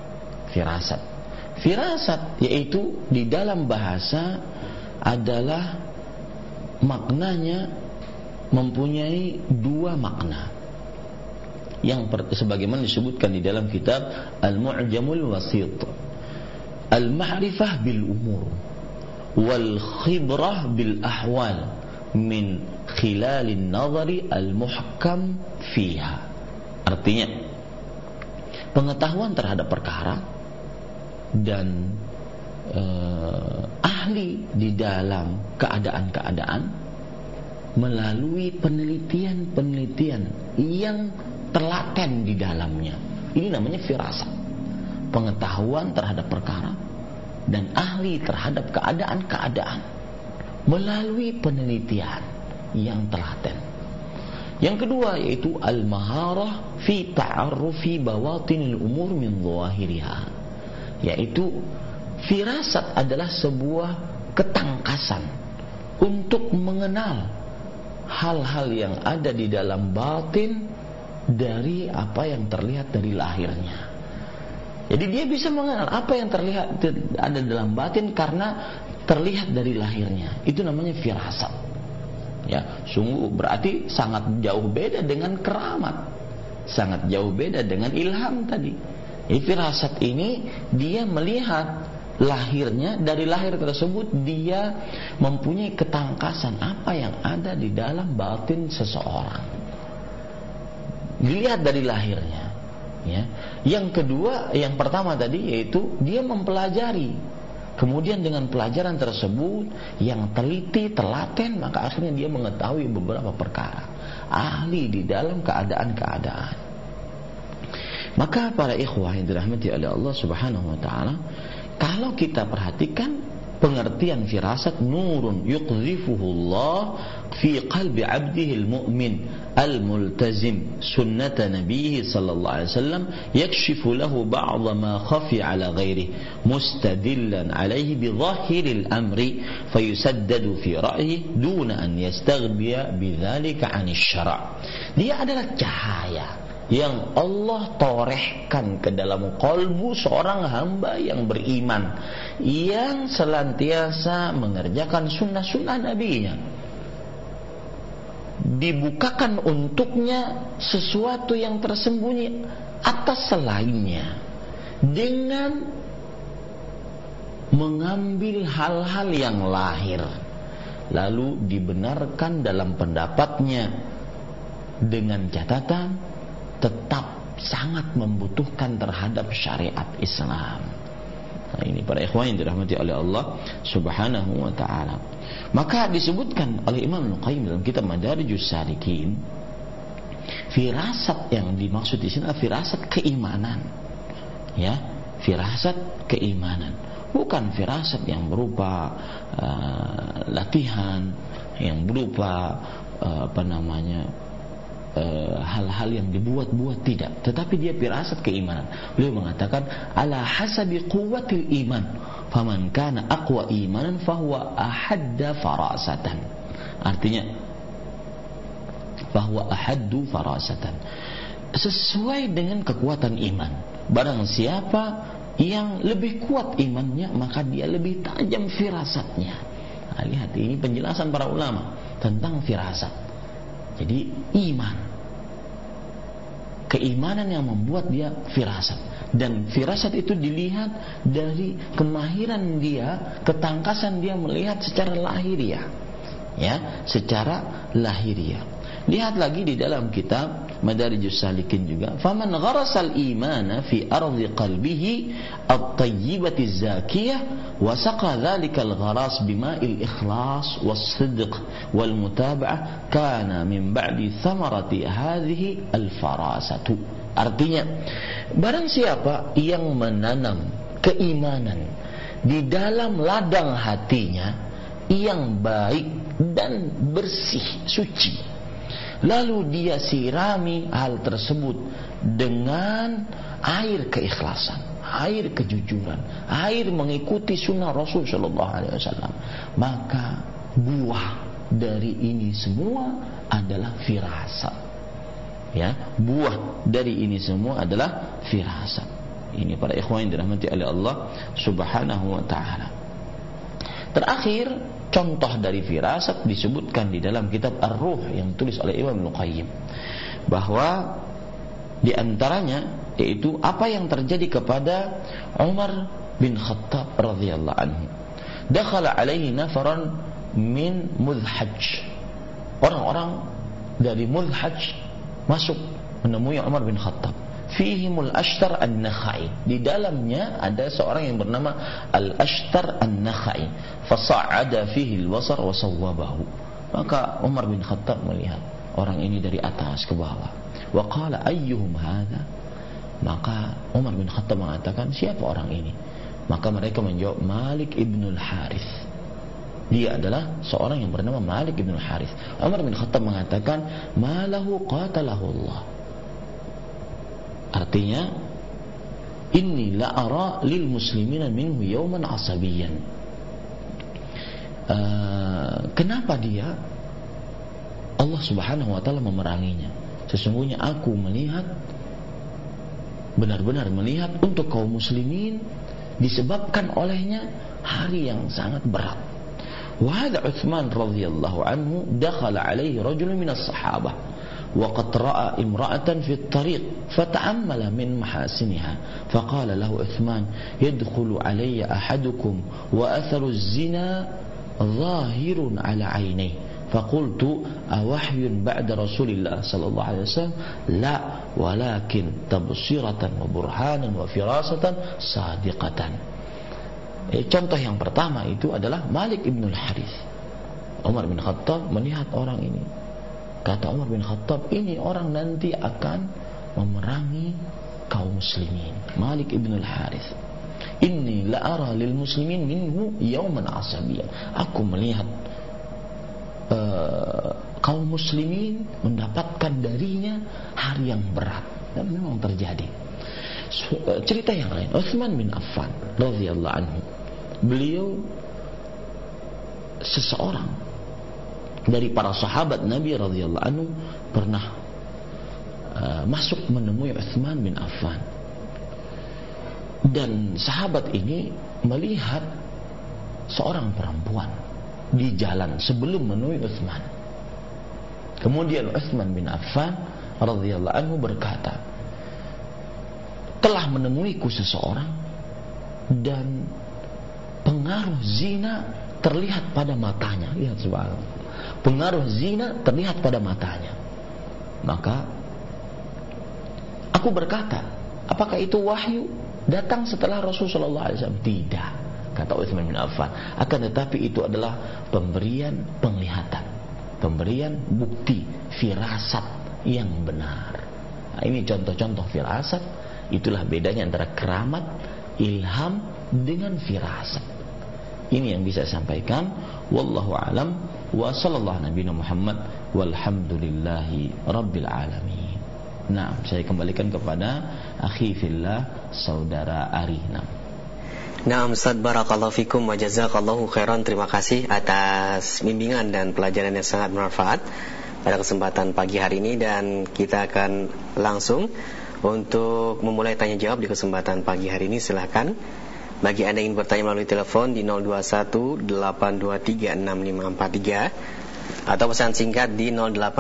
Firasat yaitu di dalam bahasa adalah maknanya mempunyai 2 makna. Yang sebagaimana disebutkan di dalam kitab Al-Mu'jamul Wasit, Al-Ma'rifah bil Umur wal Khibrah bil Ahwal min khilalin nazari al-muhkam fiha. Artinya, pengetahuan terhadap perkara dan ahli di dalam keadaan-keadaan melalui penelitian-penelitian yang telaten di dalamnya. Ini namanya firasat. Pengetahuan terhadap perkara dan ahli terhadap keadaan-keadaan melalui penelitian yang telaten. Yang kedua yaitu al-maharah fi ta'arrufi bawatinil umur min dhawahiriha, yaitu firasat adalah sebuah ketangkasan untuk mengenal hal-hal yang ada di dalam batin dari apa yang terlihat dari lahirnya. Jadi dia bisa mengenal apa yang terlihat ada dalam batin karena terlihat dari lahirnya. Itu namanya firasat. Ya, sungguh berarti sangat jauh beda dengan keramat, sangat jauh beda dengan ilham tadi. Firasat ini dia melihat lahirnya, dari lahir tersebut dia mempunyai ketangkasan apa yang ada di dalam batin seseorang. Dilihat dari lahirnya. Ya. Yang kedua, yang pertama tadi yaitu dia mempelajari. Kemudian dengan pelajaran tersebut yang teliti, telaten, maka akhirnya dia mengetahui beberapa perkara. Ahli di dalam keadaan-keadaan. Maka para ikhwah yang dirahmati oleh Allah Subhanahu wa taala, kalau kita perhatikan pengertian firasat, nurun yuqdhifuhu Allah fi qalbi 'abdihi al-mu'min al-multazim sunnata nabiyhi sallallahu alaihi wasallam yakshifu lahu ba'd ma khafi 'ala ghairihi mustadillan 'alaihi bi dhahiril amri fayusaddadu fi ra'yihi duna an yastaghbiya bidzalika 'anil syara'. Dia adalah cahaya yang Allah torehkan ke dalam kalbu seorang hamba yang beriman, yang senantiasa mengerjakan sunnah-sunnah Nabi-Nya. Dibukakan untuknya sesuatu yang tersembunyi atas selainnya, dengan mengambil hal-hal yang lahir lalu dibenarkan dalam pendapatnya, dengan catatan tetap sangat membutuhkan terhadap syariat Islam. Nah, ini para ikhwan yang dirahmati oleh Allah Subhanahu wa taala. Maka disebutkan oleh Imam Al-Qayyim dalam kitab Madarijus Salikin, firasat yang dimaksud di sini adalah firasat keimanan. Ya, firasat keimanan. Bukan firasat yang berupa latihan, yang berupa hal-hal yang dibuat-buat, tidak, tetapi dia firasat keimanan. Beliau mengatakan ala hasabi quwwatil iman faman kana aqwa imanan fahuwa ahadda farasatan. Artinya fahuwa ahaddu farasatan, sesuai dengan kekuatan iman. Barang siapa yang lebih kuat imannya, maka dia lebih tajam firasatnya. Nah, lihat ini penjelasan para ulama tentang firasat. Jadi iman, keimanan yang membuat dia firasat. Dan firasat itu dilihat dari kemahiran dia, ketangkasan dia melihat secara lahiriah. Ya, secara lahiriah. Lihat lagi di dalam kitab Madarijus Salikin juga, faman gharasal imana fi ardi qalbihi at-tayyibati az-zakiyah wa saqa dzalikal gharas bima'il ikhlas was-sidq wal mutaba'ah kana min ba'di thamarati hadhihi al-farasatu. Artinya, barang siapa yang menanam keimanan di dalam ladang hatinya yang baik dan bersih, suci, lalu dia sirami hal tersebut dengan air keikhlasan, air kejujuran, air mengikuti sunnah Rasul Sallallahu Alaihi Wasallam, maka buah dari ini semua adalah firasat. Ya, buah dari ini semua adalah firasat. Ini para ikhwan yang dirahmati oleh Allah Subhanahu wa taala. Terakhir, contoh dari firasat disebutkan di dalam kitab Ar-Ruh yang ditulis oleh Imam Al-Qayyim, bahwa di antaranya yaitu apa yang terjadi kepada Umar bin Khattab radhiyallahu anhu. Dakhala alaihi nafaran min Mudhaj. Orang-orang dari Mudhaj masuk menemui Umar bin Khattab. Fihimul Ashtar An-Nakhai. Di dalamnya ada seorang yang bernama Al-Ashtar An-Nakhai. Fasa'ada fihi al-basar wa sawwabahu. Maka Umar bin Khattab melihat orang ini dari atas ke bawah. Wa qala ayyuhum hadha? Maka Umar bin Khattab mengatakan, siapa orang ini? Maka mereka menjawab, Malik ibn al-Harith. Dia adalah seorang yang bernama Malik ibn al-Harith. Umar bin Khattab mengatakan, malahu qatalahu Allah. Artinya, inni la ara lil muslimina minhu yawman asabiyan. Kenapa dia? Allah Subhanahu wa taala memeranginya. Sesungguhnya aku melihat, benar-benar melihat untuk kaum muslimin disebabkan olehnya hari yang sangat berat. وهذا عثمان رضي الله عنه دخل عليه رجل من الصحابة وقد رأى امرأة في الطريق فتأمل من محاسنها فقال له عثمان يدخل علي أحدكم وأثر الزنا ظاهر على عينيه فقلت أوحي بعد رسول الله صلى الله عليه وسلم لا ولكن تبصرة وبرهانا وفراسة صادقة. Contoh yang pertama itu adalah Malik ibn al-Harith. Umar bin Khattab melihat orang ini. Kata Umar bin Khattab, ini orang nanti akan memerangi kaum muslimin. Malik ibn al-Harith. Inni la'ara lil muslimin minhu yawman asabiyah. Aku melihat kaum muslimin mendapatkan darinya hari yang berat. Dan memang terjadi. Cerita yang lain, Utsman bin Affan radhiyallahu anhu. Beliau seseorang dari para sahabat Nabi radhiyallahu anhu pernah masuk menemui Utsman bin Affan. Dan sahabat ini melihat seorang perempuan di jalan sebelum menemui Utsman. Kemudian Utsman bin Affan radhiyallahu anhu berkata, telah menemuiku seseorang dan pengaruh zina terlihat pada matanya. Lihat subhanallah. Pengaruh zina terlihat pada matanya. Maka aku berkata, apakah itu wahyu datang setelah Rasulullah SAW? Tidak, kata Utsman bin Affan. Akan tetapi itu adalah pemberian penglihatan, pemberian bukti firasat yang benar. Nah, ini contoh-contoh firasat. Itulah bedanya antara keramat, ilham dengan firasat. Ini yang bisa saya sampaikan. Wallahu a'lam. Wa sallallahu nabiyana Muhammad walhamdulillahi rabbil alamin. Nah, saya kembalikan kepada akhi fillah, saudara Ari. Nah, Ustaz, barakallahu fikum wa jazakallahu khairan. Terima kasih atas bimbingan dan pelajaran yang sangat bermanfaat pada kesempatan pagi hari ini, dan kita akan langsung untuk memulai tanya jawab di kesempatan pagi hari ini. Silahkan bagi Anda yang ingin bertanya melalui telepon di 0218236543 atau pesan singkat di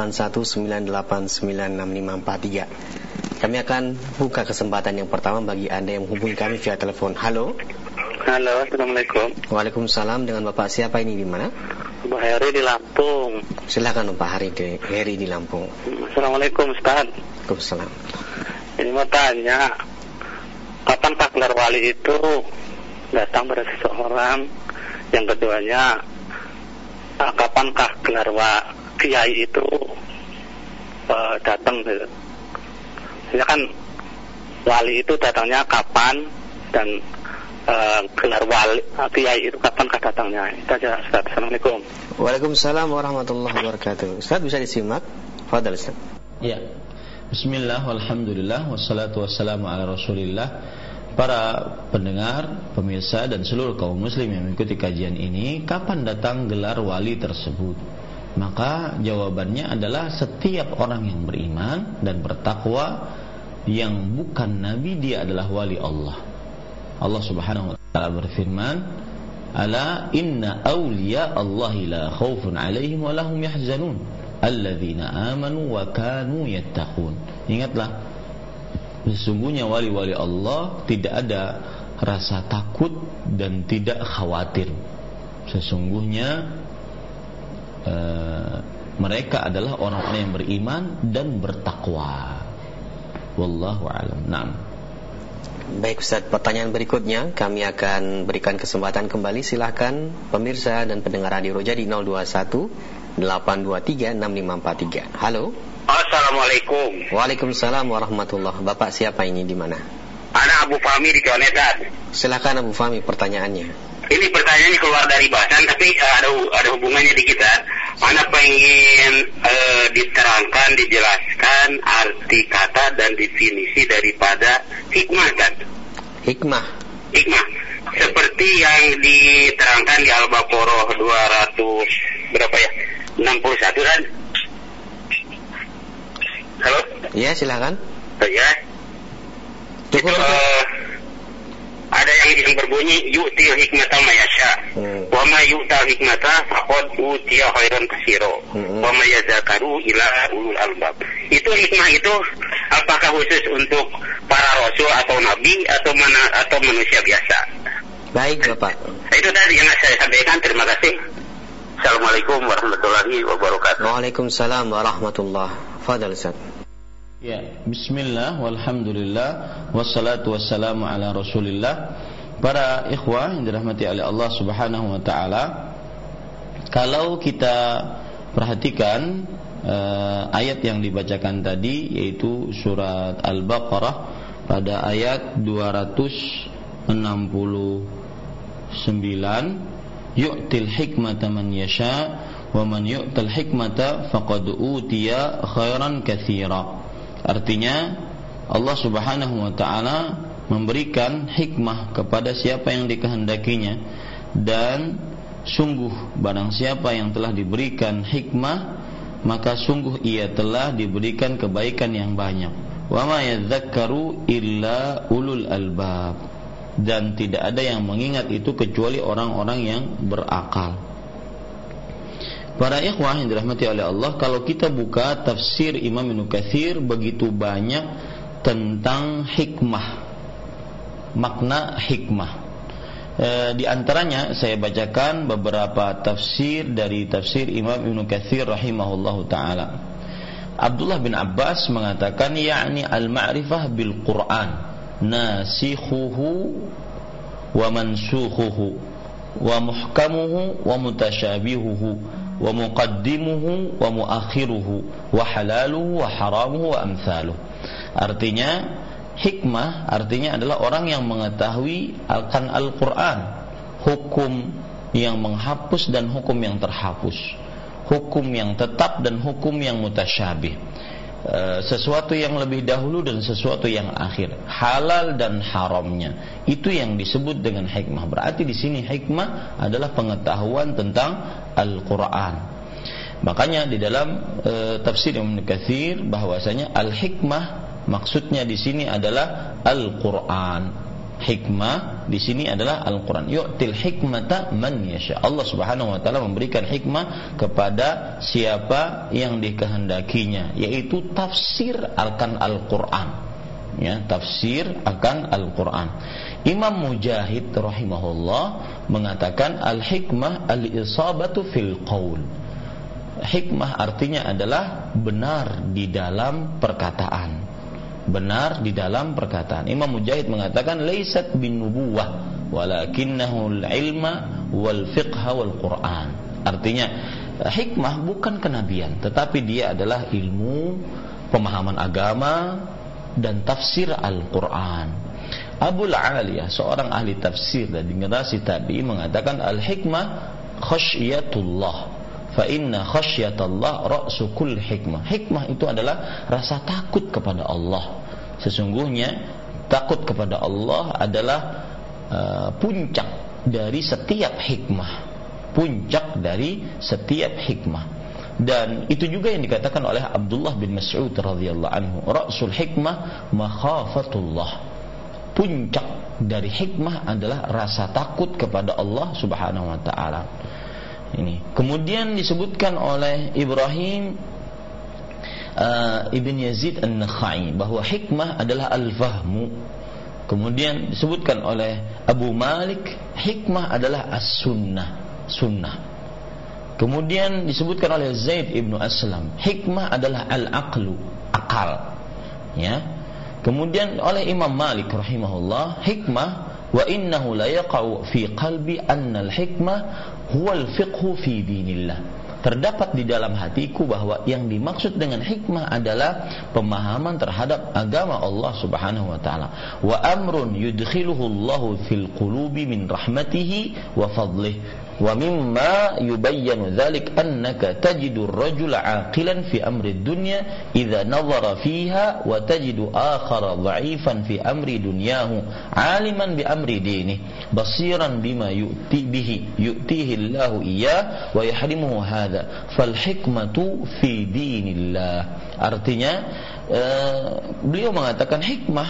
0819896543. Kami akan buka kesempatan yang pertama bagi Anda yang menghubungi kami via telepon. Halo. Halo, assalamualaikum. Waalaikumsalam. Dengan Bapak siapa ini, di mana? Pak Heri di Lampung. Silakan Pak Heri di Lampung. Assalamualaikum Ustaz. Waalaikumsalam. Ini mau tanya, kapankah gelar wali itu datang pada seseorang? Yang keduanya, kapankah gelar kiai itu datang? Ya kan, wali itu datangnya kapan, dan gelar wali kiai itu kapankah datangnya? Itu aja Ustaz. Assalamualaikum. Waalaikumsalam warahmatullahi wabarakatuh. Ustaz, bisa disimak? Fadhal Ustaz. Ya. Bismillah, walhamdulillah, wassalatu wassalamu ala rasulillah. Para pendengar, pemirsa, dan seluruh kaum muslim yang mengikuti kajian ini, kapan datang gelar wali tersebut? Maka jawabannya adalah setiap orang yang beriman dan bertakwa yang bukan nabi, dia adalah wali Allah. Allah subhanahu wa ta'ala berfirman, ala inna awliya Allahi la khawfun alaihim wa lahum yahzanun alladzina amanu wa kanu yattaqun. Ingatlah, sesungguhnya wali-wali Allah tidak ada rasa takut dan tidak khawatir. Sesungguhnya mereka adalah orang-orang yang beriman dan bertakwa. Wallahu a'lam. Naam. Baik Ustaz, pertanyaan berikutnya kami akan berikan kesempatan kembali. Silahkan pemirsa dan pendengar Radio Roja di 0218236543. Halo. Assalamualaikum. Waalaikumsalam warahmatullahi. Bapak siapa ini, di mana? Anak Abu Fahmi di Keonetan. Silahkan Abu Fahmi, pertanyaannya. Ini pertanyaannya keluar dari bahasan, tapi ada hubungannya di kita. Mana pengen diterangkan, dijelaskan arti kata dan definisi daripada hikmah, kan? Hikmah. Seperti yang diterangkan di Al-Baqarah 200 berapa ya? 61 kan? Halo? Ya, silakan. Ya. Cukup. Ada yang ayat yang berbunyi yu'til hikmata ma yasha wa ma yu'tal hikmata faqad utiya khairan katsira wa ma yadzakaru illa ulul albab. Itu hikmah itu apakah khusus untuk para rasul atau nabi atau manusia biasa? Baik Bapak. Itu tadi yang saya sampaikan. Terima kasih. Assalamualaikum warahmatullahi wabarakatuh. Waalaikumsalam warahmatullahi wabarakatuh. Ya, bismillah, walhamdulillah, wassalatu wassalamu ala rasulillah. Para ikhwah yang dirahmati oleh Allah subhanahu wa ta'ala, kalau kita perhatikan ayat yang dibacakan tadi, yaitu surat Al-Baqarah pada ayat 269, yu'til hikmata man yasha wa man yu'tal hikmata faqad utiya khairan katsira. Artinya Allah subhanahu wa ta'ala memberikan hikmah kepada siapa yang dikehendakinya, dan sungguh barang siapa yang telah diberikan hikmah, maka sungguh ia telah diberikan kebaikan yang banyak. Wa ma yadzakkaru illa ulul albab, dan tidak ada yang mengingat itu kecuali orang-orang yang berakal. Para ikhwah yang dirahmati oleh Allah, kalau kita buka tafsir Imam Ibnu Katsir, begitu banyak tentang hikmah, makna hikmah. Di antaranya saya bacakan beberapa tafsir dari tafsir Imam Ibnu Katsir rahimahullahu taala. Abdullah bin Abbas mengatakan, yakni al-ma'rifah bil Quran, nasikhuhu wa mansukhuhu wa muhkamuhu wa mutasyabihuhu wa muqaddimuhu wa muakhiruhu wa halaluhu wa haramuhu wa amthaluh. Artinya hikmah artinya adalah orang yang mengetahui akan Al-Quran, hukum yang menghapus dan hukum yang terhapus, hukum yang tetap dan hukum yang mutasyabih, sesuatu yang lebih dahulu dan sesuatu yang akhir, halal dan haramnya. Itu yang disebut dengan hikmah. Berarti di sini hikmah adalah pengetahuan tentang Al-Quran. Makanya di dalam tafsir Ibnu Katsir bahwasanya al-hikmah maksudnya di sini adalah Al-Quran. Hikmah di sini adalah Al-Quran. Yu'til hikmata man yasha. Allah Subhanahu wa taala memberikan hikmah kepada siapa yang dikehendakinya, yaitu tafsir akan Al-Quran. Ya, tafsir akan Al-Quran. Imam Mujahid rahimahullah mengatakan al-hikmah al-isabatu fil qaul. Hikmah artinya adalah benar di dalam perkataan. Benar di dalam perkataan. Imam Mujahid mengatakan laisat bin nubuwah walakinnahu al-ilma wal fiqha wal Quran. Artinya hikmah bukan kenabian, tetapi dia adalah ilmu, pemahaman agama dan tafsir Al-Quran. Abul Aliyah, seorang ahli tafsir dari generasi tabi'in, mengatakan al-hikmah khasyatullah, fa inna khasyatallah ra'su kull hikmah. Hikmah itu adalah rasa takut kepada Allah. Sesungguhnya takut kepada Allah adalah puncak dari setiap hikmah. Puncak dari setiap hikmah. Dan itu juga yang dikatakan oleh Abdullah bin Mas'ud radhiyallahu anhu, ra'sul hikmah makhafatullah. Puncak dari hikmah adalah rasa takut kepada Allah Subhanahu wa taala. Ini kemudian disebutkan oleh Ibrahim Ibn Yazid An-Nakhai bahwa hikmah adalah al-fahmu. Kemudian disebutkan oleh Abu Malik, hikmah adalah as-sunnah, sunnah. Kemudian disebutkan oleh Zaid ibnu Aslam, hikmah adalah al-aqlu, akal. Ya. Kemudian oleh Imam Malik rahimahullah, hikmah wa innahu la yaqa'u fi qalbi anna al-hikmah huwa al-fiqhu fi dinillah. Terdapat di dalam hatiku bahwa yang dimaksud dengan hikmah adalah pemahaman terhadap agama Allah Subhanahu wa taala. Wa amrun yudkhiluhu Allahu fil qulubi min rahmatihi wa fadlihi. Wa mimma yubayyanu dzalik annaka tajidu ar-rajula 'aqilan fi amri ad-dunya idza nadhara fiha wa tajidu akhara dha'ifan fi amri dunyahu 'aliman bi amri dinihi basiran bima yu'tihi Allahu iyyah wa yahrimuhu hadha fal hikmatu fi dinillah. Artinya beliau mengatakan hikmah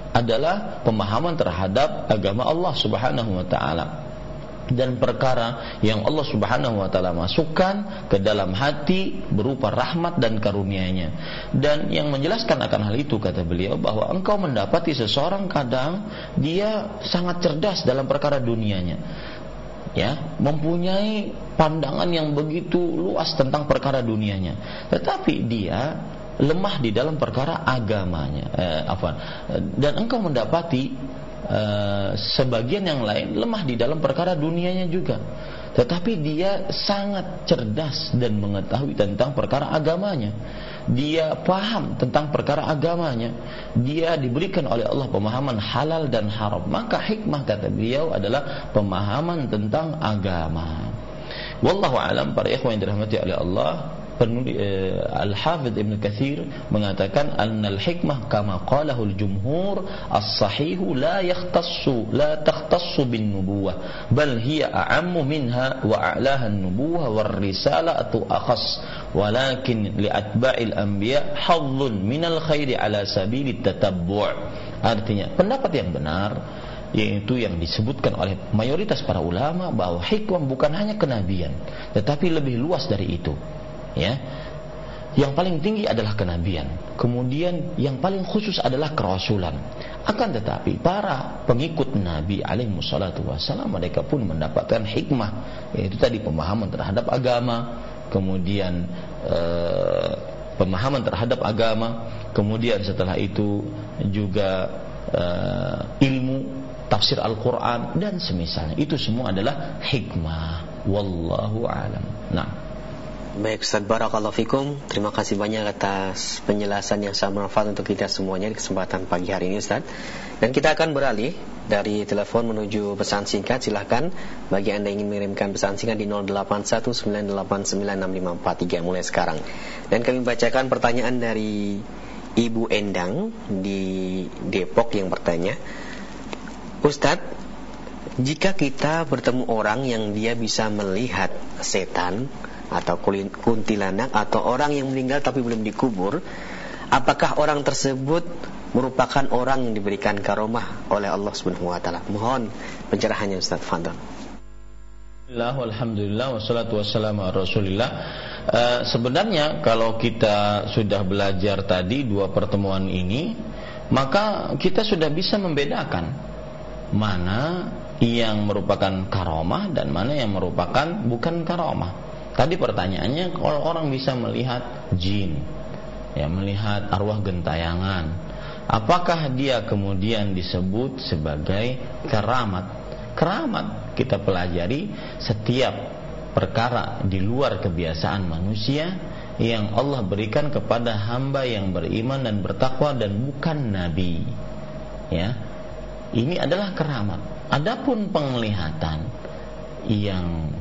adalah pemahaman terhadap agama Allah Subhanahu wa taala dan perkara yang Allah Subhanahu wa taala masukkan ke dalam hati berupa rahmat dan karunia-Nya. Dan yang menjelaskan akan hal itu, kata beliau, bahwa engkau mendapati seseorang kadang dia sangat cerdas dalam perkara dunianya, ya, mempunyai pandangan yang begitu luas tentang perkara dunianya, tetapi dia lemah di dalam perkara agamanya. Dan engkau mendapati sebagian yang lain lemah di dalam perkara dunianya juga, tetapi dia sangat cerdas dan mengetahui tentang perkara agamanya. Dia paham tentang perkara agamanya. Dia diberikan oleh Allah pemahaman halal dan haram. Maka hikmah, kata beliau, adalah pemahaman tentang agama. Wallahu a'lam. Para ikhwan yang dirahmati oleh Allah, Al-Hafidh Ibn Katsir mengatakan annal hikmah kama qalahu al-jumhur as-sahihu la takhtassu bin nubuwah bal hiya a'ammu minha wa a'laha an-nubuwah war risalatu akhas walakin li atba'il anbiya hazzun minal khairi ala sabili tatabbu'. Artinya pendapat yang benar, yaitu yang disebutkan oleh mayoritas para ulama, bahwa hikmah bukan hanya kenabian tetapi lebih luas dari itu. Ya, yang paling tinggi adalah kenabian, kemudian yang paling khusus adalah kerasulan. Akan tetapi para pengikut Nabi alaihi wassalatu wassalam, mereka pun mendapatkan hikmah, yaitu tadi pemahaman terhadap agama, kemudian pemahaman terhadap agama, kemudian setelah itu juga ilmu tafsir Al-Quran dan semisalnya. Itu semua adalah hikmah. Wallahu a'lam. Nah, baik Ustaz, barakallahu fikum. Terima kasih banyak atas penjelasan yang sangat bermanfaat untuk kita semuanya di kesempatan pagi hari ini, Ustaz. Dan kita akan beralih dari telepon menuju pesan singkat. Silahkan bagi Anda yang ingin mengirimkan pesan singkat di 0819896543 mulai sekarang. Dan kami bacakan pertanyaan dari Ibu Endang di Depok yang bertanya, Ustaz, jika kita bertemu orang yang dia bisa melihat setan atau kuntilanak atau orang yang meninggal tapi belum dikubur, apakah orang tersebut merupakan orang yang diberikan karomah oleh Allah Subhanahu wa taala? Mohon pencerahannya, Ustaz. Fadhil. Alhamdulillah wassalatu wassalamu ala Rasulillah. Sebenarnya kalau kita sudah belajar tadi dua pertemuan ini, maka kita sudah bisa membedakan mana yang merupakan karomah dan mana yang merupakan bukan karomah. Tadi pertanyaannya, kalau orang bisa melihat jin, ya, melihat arwah gentayangan, apakah dia kemudian disebut sebagai keramat? Keramat kita pelajari setiap perkara di luar kebiasaan manusia yang Allah berikan kepada hamba yang beriman dan bertakwa dan bukan nabi. Ya, ini adalah keramat. Adapun penglihatan yang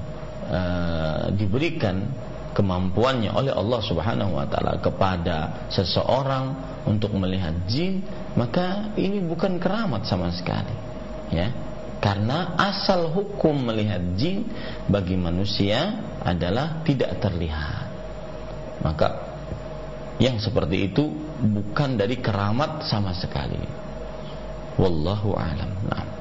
diberikan kemampuannya oleh Allah Subhanahu wa taala kepada seseorang untuk melihat jin, maka ini bukan keramat sama sekali, ya. Karena asal hukum melihat jin bagi manusia adalah tidak terlihat. Maka yang seperti itu bukan dari keramat sama sekali. Wallahu a'lam.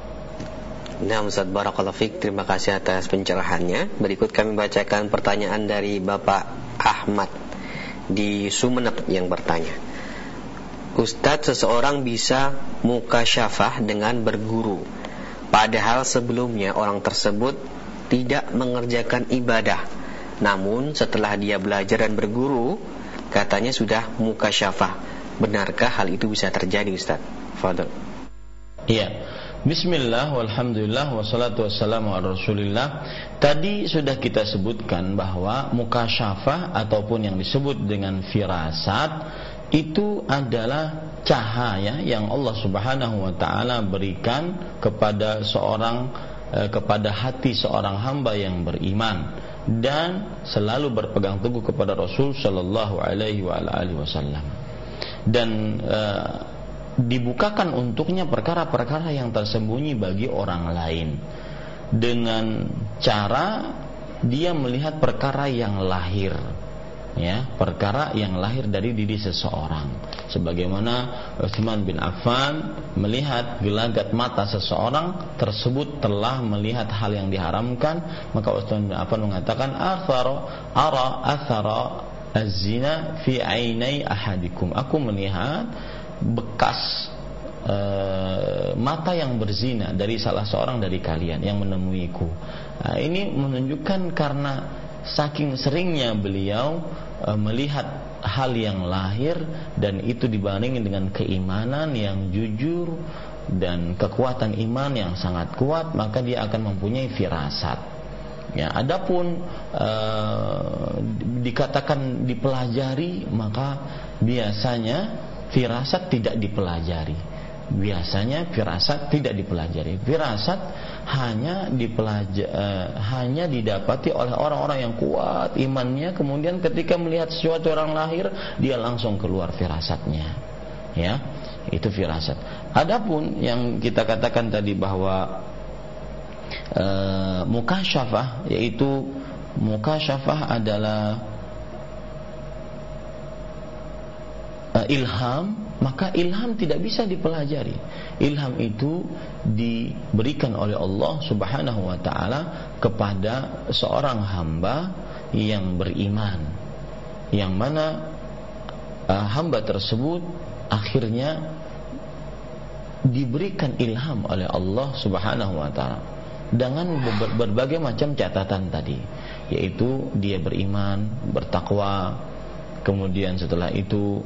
Nah, Ustaz, barakallahu fiik. Terima kasih atas pencerahannya. Berikut kami bacakan pertanyaan dari Bapak Ahmad di Sumeneb yang bertanya, Ustaz, seseorang bisa mukasyafah dengan berguru, padahal sebelumnya orang tersebut tidak mengerjakan ibadah. Namun setelah dia belajar dan berguru, katanya sudah mukasyafah. Benarkah hal itu bisa terjadi, Ustaz? Fadhil. Iya. Bismillah, walhamdulillah, wassalatu wassalamu ala Rasulillah. Tadi sudah kita sebutkan bahwa mukasyafah ataupun yang disebut dengan firasat itu adalah cahaya yang Allah Subhanahu wa taala berikan kepada kepada hati seorang hamba yang beriman dan selalu berpegang teguh kepada Rasul sallallahu alaihi wasallam. Dan dibukakan untuknya perkara-perkara yang tersembunyi bagi orang lain dengan cara dia melihat perkara yang lahir, ya, perkara yang lahir dari diri seseorang. Sebagaimana Utsman bin Affan melihat gelagat mata seseorang tersebut telah melihat hal yang diharamkan, maka Utsman bin Affan mengatakan ara athara az-zina fi ainai ahadikum. Aku melihat bekas mata yang berzina dari salah seorang dari kalian yang menemuiku. Nah, ini menunjukkan karena saking seringnya beliau melihat hal yang lahir, dan itu dibandingin dengan keimanan yang jujur dan kekuatan iman yang sangat kuat, maka dia akan mempunyai firasat. Ya, adapun dikatakan dipelajari, maka biasanya firasat tidak dipelajari. Biasanya firasat tidak dipelajari. Firasat hanya didapati oleh orang-orang yang kuat imannya, kemudian ketika melihat sesuatu orang lahir, dia langsung keluar firasatnya. Ya, itu firasat. Adapun yang kita katakan tadi bahwa mukasyafah, yaitu mukasyafah adalah ilham, maka ilham tidak bisa dipelajari. Ilham itu diberikan oleh Allah Subhanahu wa ta'ala kepada seorang hamba yang beriman, yang mana hamba tersebut akhirnya diberikan ilham oleh Allah Subhanahu wa ta'ala dengan berbagai macam catatan tadi, yaitu dia beriman, bertakwa, kemudian setelah itu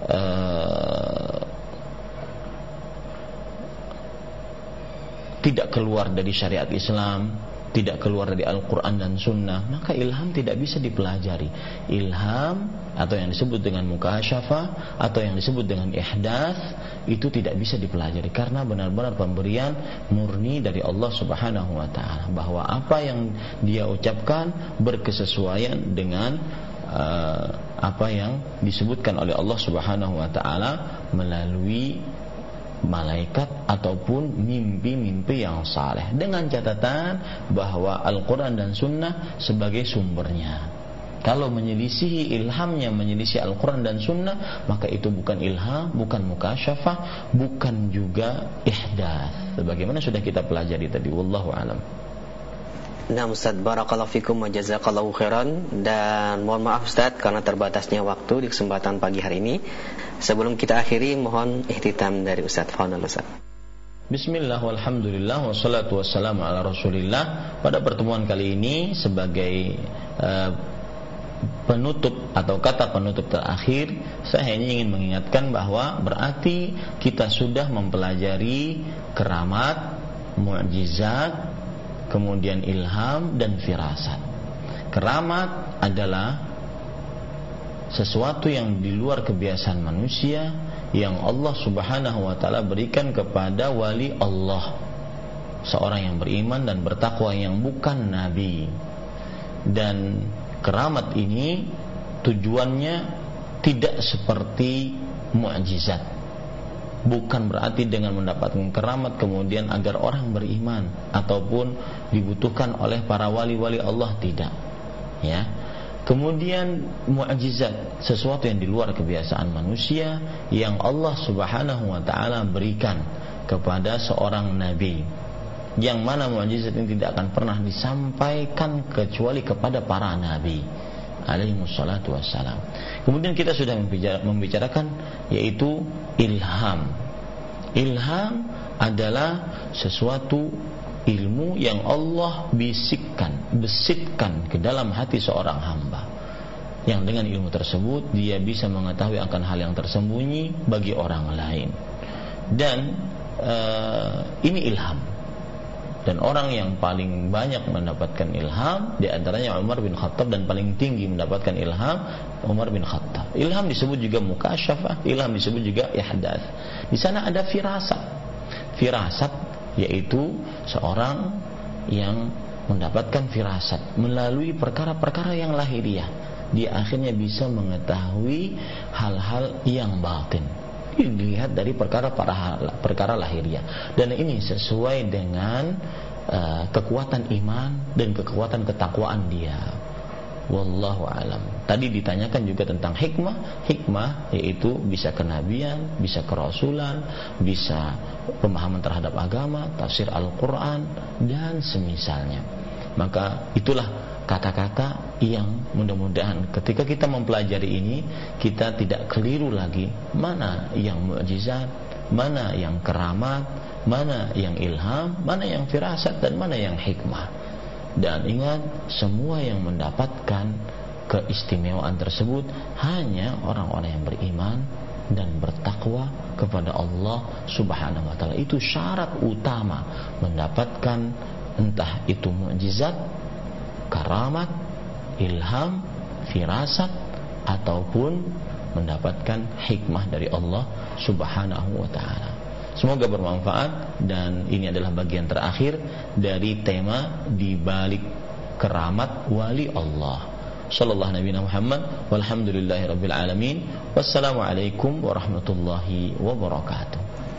tidak keluar dari syariat Islam, tidak keluar dari Al-Quran dan Sunnah, maka ilham tidak bisa dipelajari. Ilham atau yang disebut dengan mukasyafah atau yang disebut dengan ihdats itu tidak bisa dipelajari, karena benar-benar pemberian murni dari Allah Subhanahu wa ta'ala, bahwa apa yang dia ucapkan berkesesuaian dengan apa yang disebutkan oleh Allah Subhanahu wa ta'ala melalui malaikat ataupun mimpi-mimpi yang saleh, dengan catatan bahwa Al-Quran dan Sunnah sebagai sumbernya. Kalau menyelisihi ilhamnya, menyelisihi Al-Quran dan Sunnah, maka itu bukan ilham, bukan mukasyafah, bukan juga ihdats, sebagaimana sudah kita pelajari tadi. Wallahu a'lam. Nah Ustaz, barakallahu fikum wa jazakallahu khairan. Dan mohon maaf Ustaz karena terbatasnya waktu di kesempatan pagi hari ini. Sebelum kita akhiri, mohon ihtitam dari Ustaz. Fadhal Ustaz. Bismillah walhamdulillah wassalatu wassalamu ala rasulillah. Pada pertemuan kali ini sebagai penutup atau kata penutup terakhir, saya hanya ingin mengingatkan bahwa berarti kita sudah mempelajari keramat, mukjizat, kemudian ilham dan firasat. Keramat adalah sesuatu yang di luar kebiasaan manusia, yang Allah Subhanahu wa ta'ala berikan kepada wali Allah, seorang yang beriman dan bertakwa yang bukan nabi. Dan keramat ini tujuannya tidak seperti mukjizat. Bukan berarti dengan mendapatkan keramat kemudian agar orang beriman ataupun dibutuhkan oleh para wali-wali Allah, tidak. Ya. Kemudian mukjizat, sesuatu yang di luar kebiasaan manusia yang Allah Subhanahu wa ta'ala berikan kepada seorang nabi, yang mana mukjizat ini tidak akan pernah disampaikan kecuali kepada para nabi alaihi wassalatu wassalam. Kemudian kita sudah membicarakan yaitu ilham. Ilham adalah sesuatu ilmu yang Allah besitkan ke dalam hati seorang hamba, yang dengan ilmu tersebut dia bisa mengetahui akan hal yang tersembunyi bagi orang lain. Dan ini ilham. Dan orang yang paling banyak mendapatkan ilham di antaranya Umar bin Khattab, dan paling tinggi mendapatkan ilham Umar bin Khattab. Ilham disebut juga mukasyafah, ilham disebut juga ihdats. Di sana ada firasat. Firasat yaitu seorang yang mendapatkan firasat melalui perkara-perkara yang lahiriah. Dia akhirnya bisa mengetahui hal-hal yang batin. Dilihat dari perkara lahiriah, dan ini sesuai dengan kekuatan iman dan kekuatan ketakwaan dia. Wallahu alam. tadi ditanyakan juga tentang hikmah. Hikmah yaitu bisa kenabian, bisa kerasulan, bisa pemahaman terhadap agama, tafsir Al-Quran dan semisalnya. Maka itulah kata-kata yang mudah-mudahan ketika kita mempelajari ini, kita tidak keliru lagi mana yang mukjizat, mana yang keramat, mana yang ilham, mana yang firasat, dan mana yang hikmah. Dan ingat, semua yang mendapatkan keistimewaan tersebut hanya orang-orang yang beriman dan bertakwa kepada Allah Subhanahu wa ta'ala. Itu syarat utama mendapatkan entah itu mukjizat, karamat, ilham, firasat, ataupun mendapatkan hikmah dari Allah Subhanahu wa ta'ala. Semoga bermanfaat, dan ini adalah bagian terakhir dari tema di balik keramat wali Allah. Sallallahu Nabi Muhammad walhamdulillahi rabbil alamin. Wassalamualaikum warahmatullahi wabarakatuh.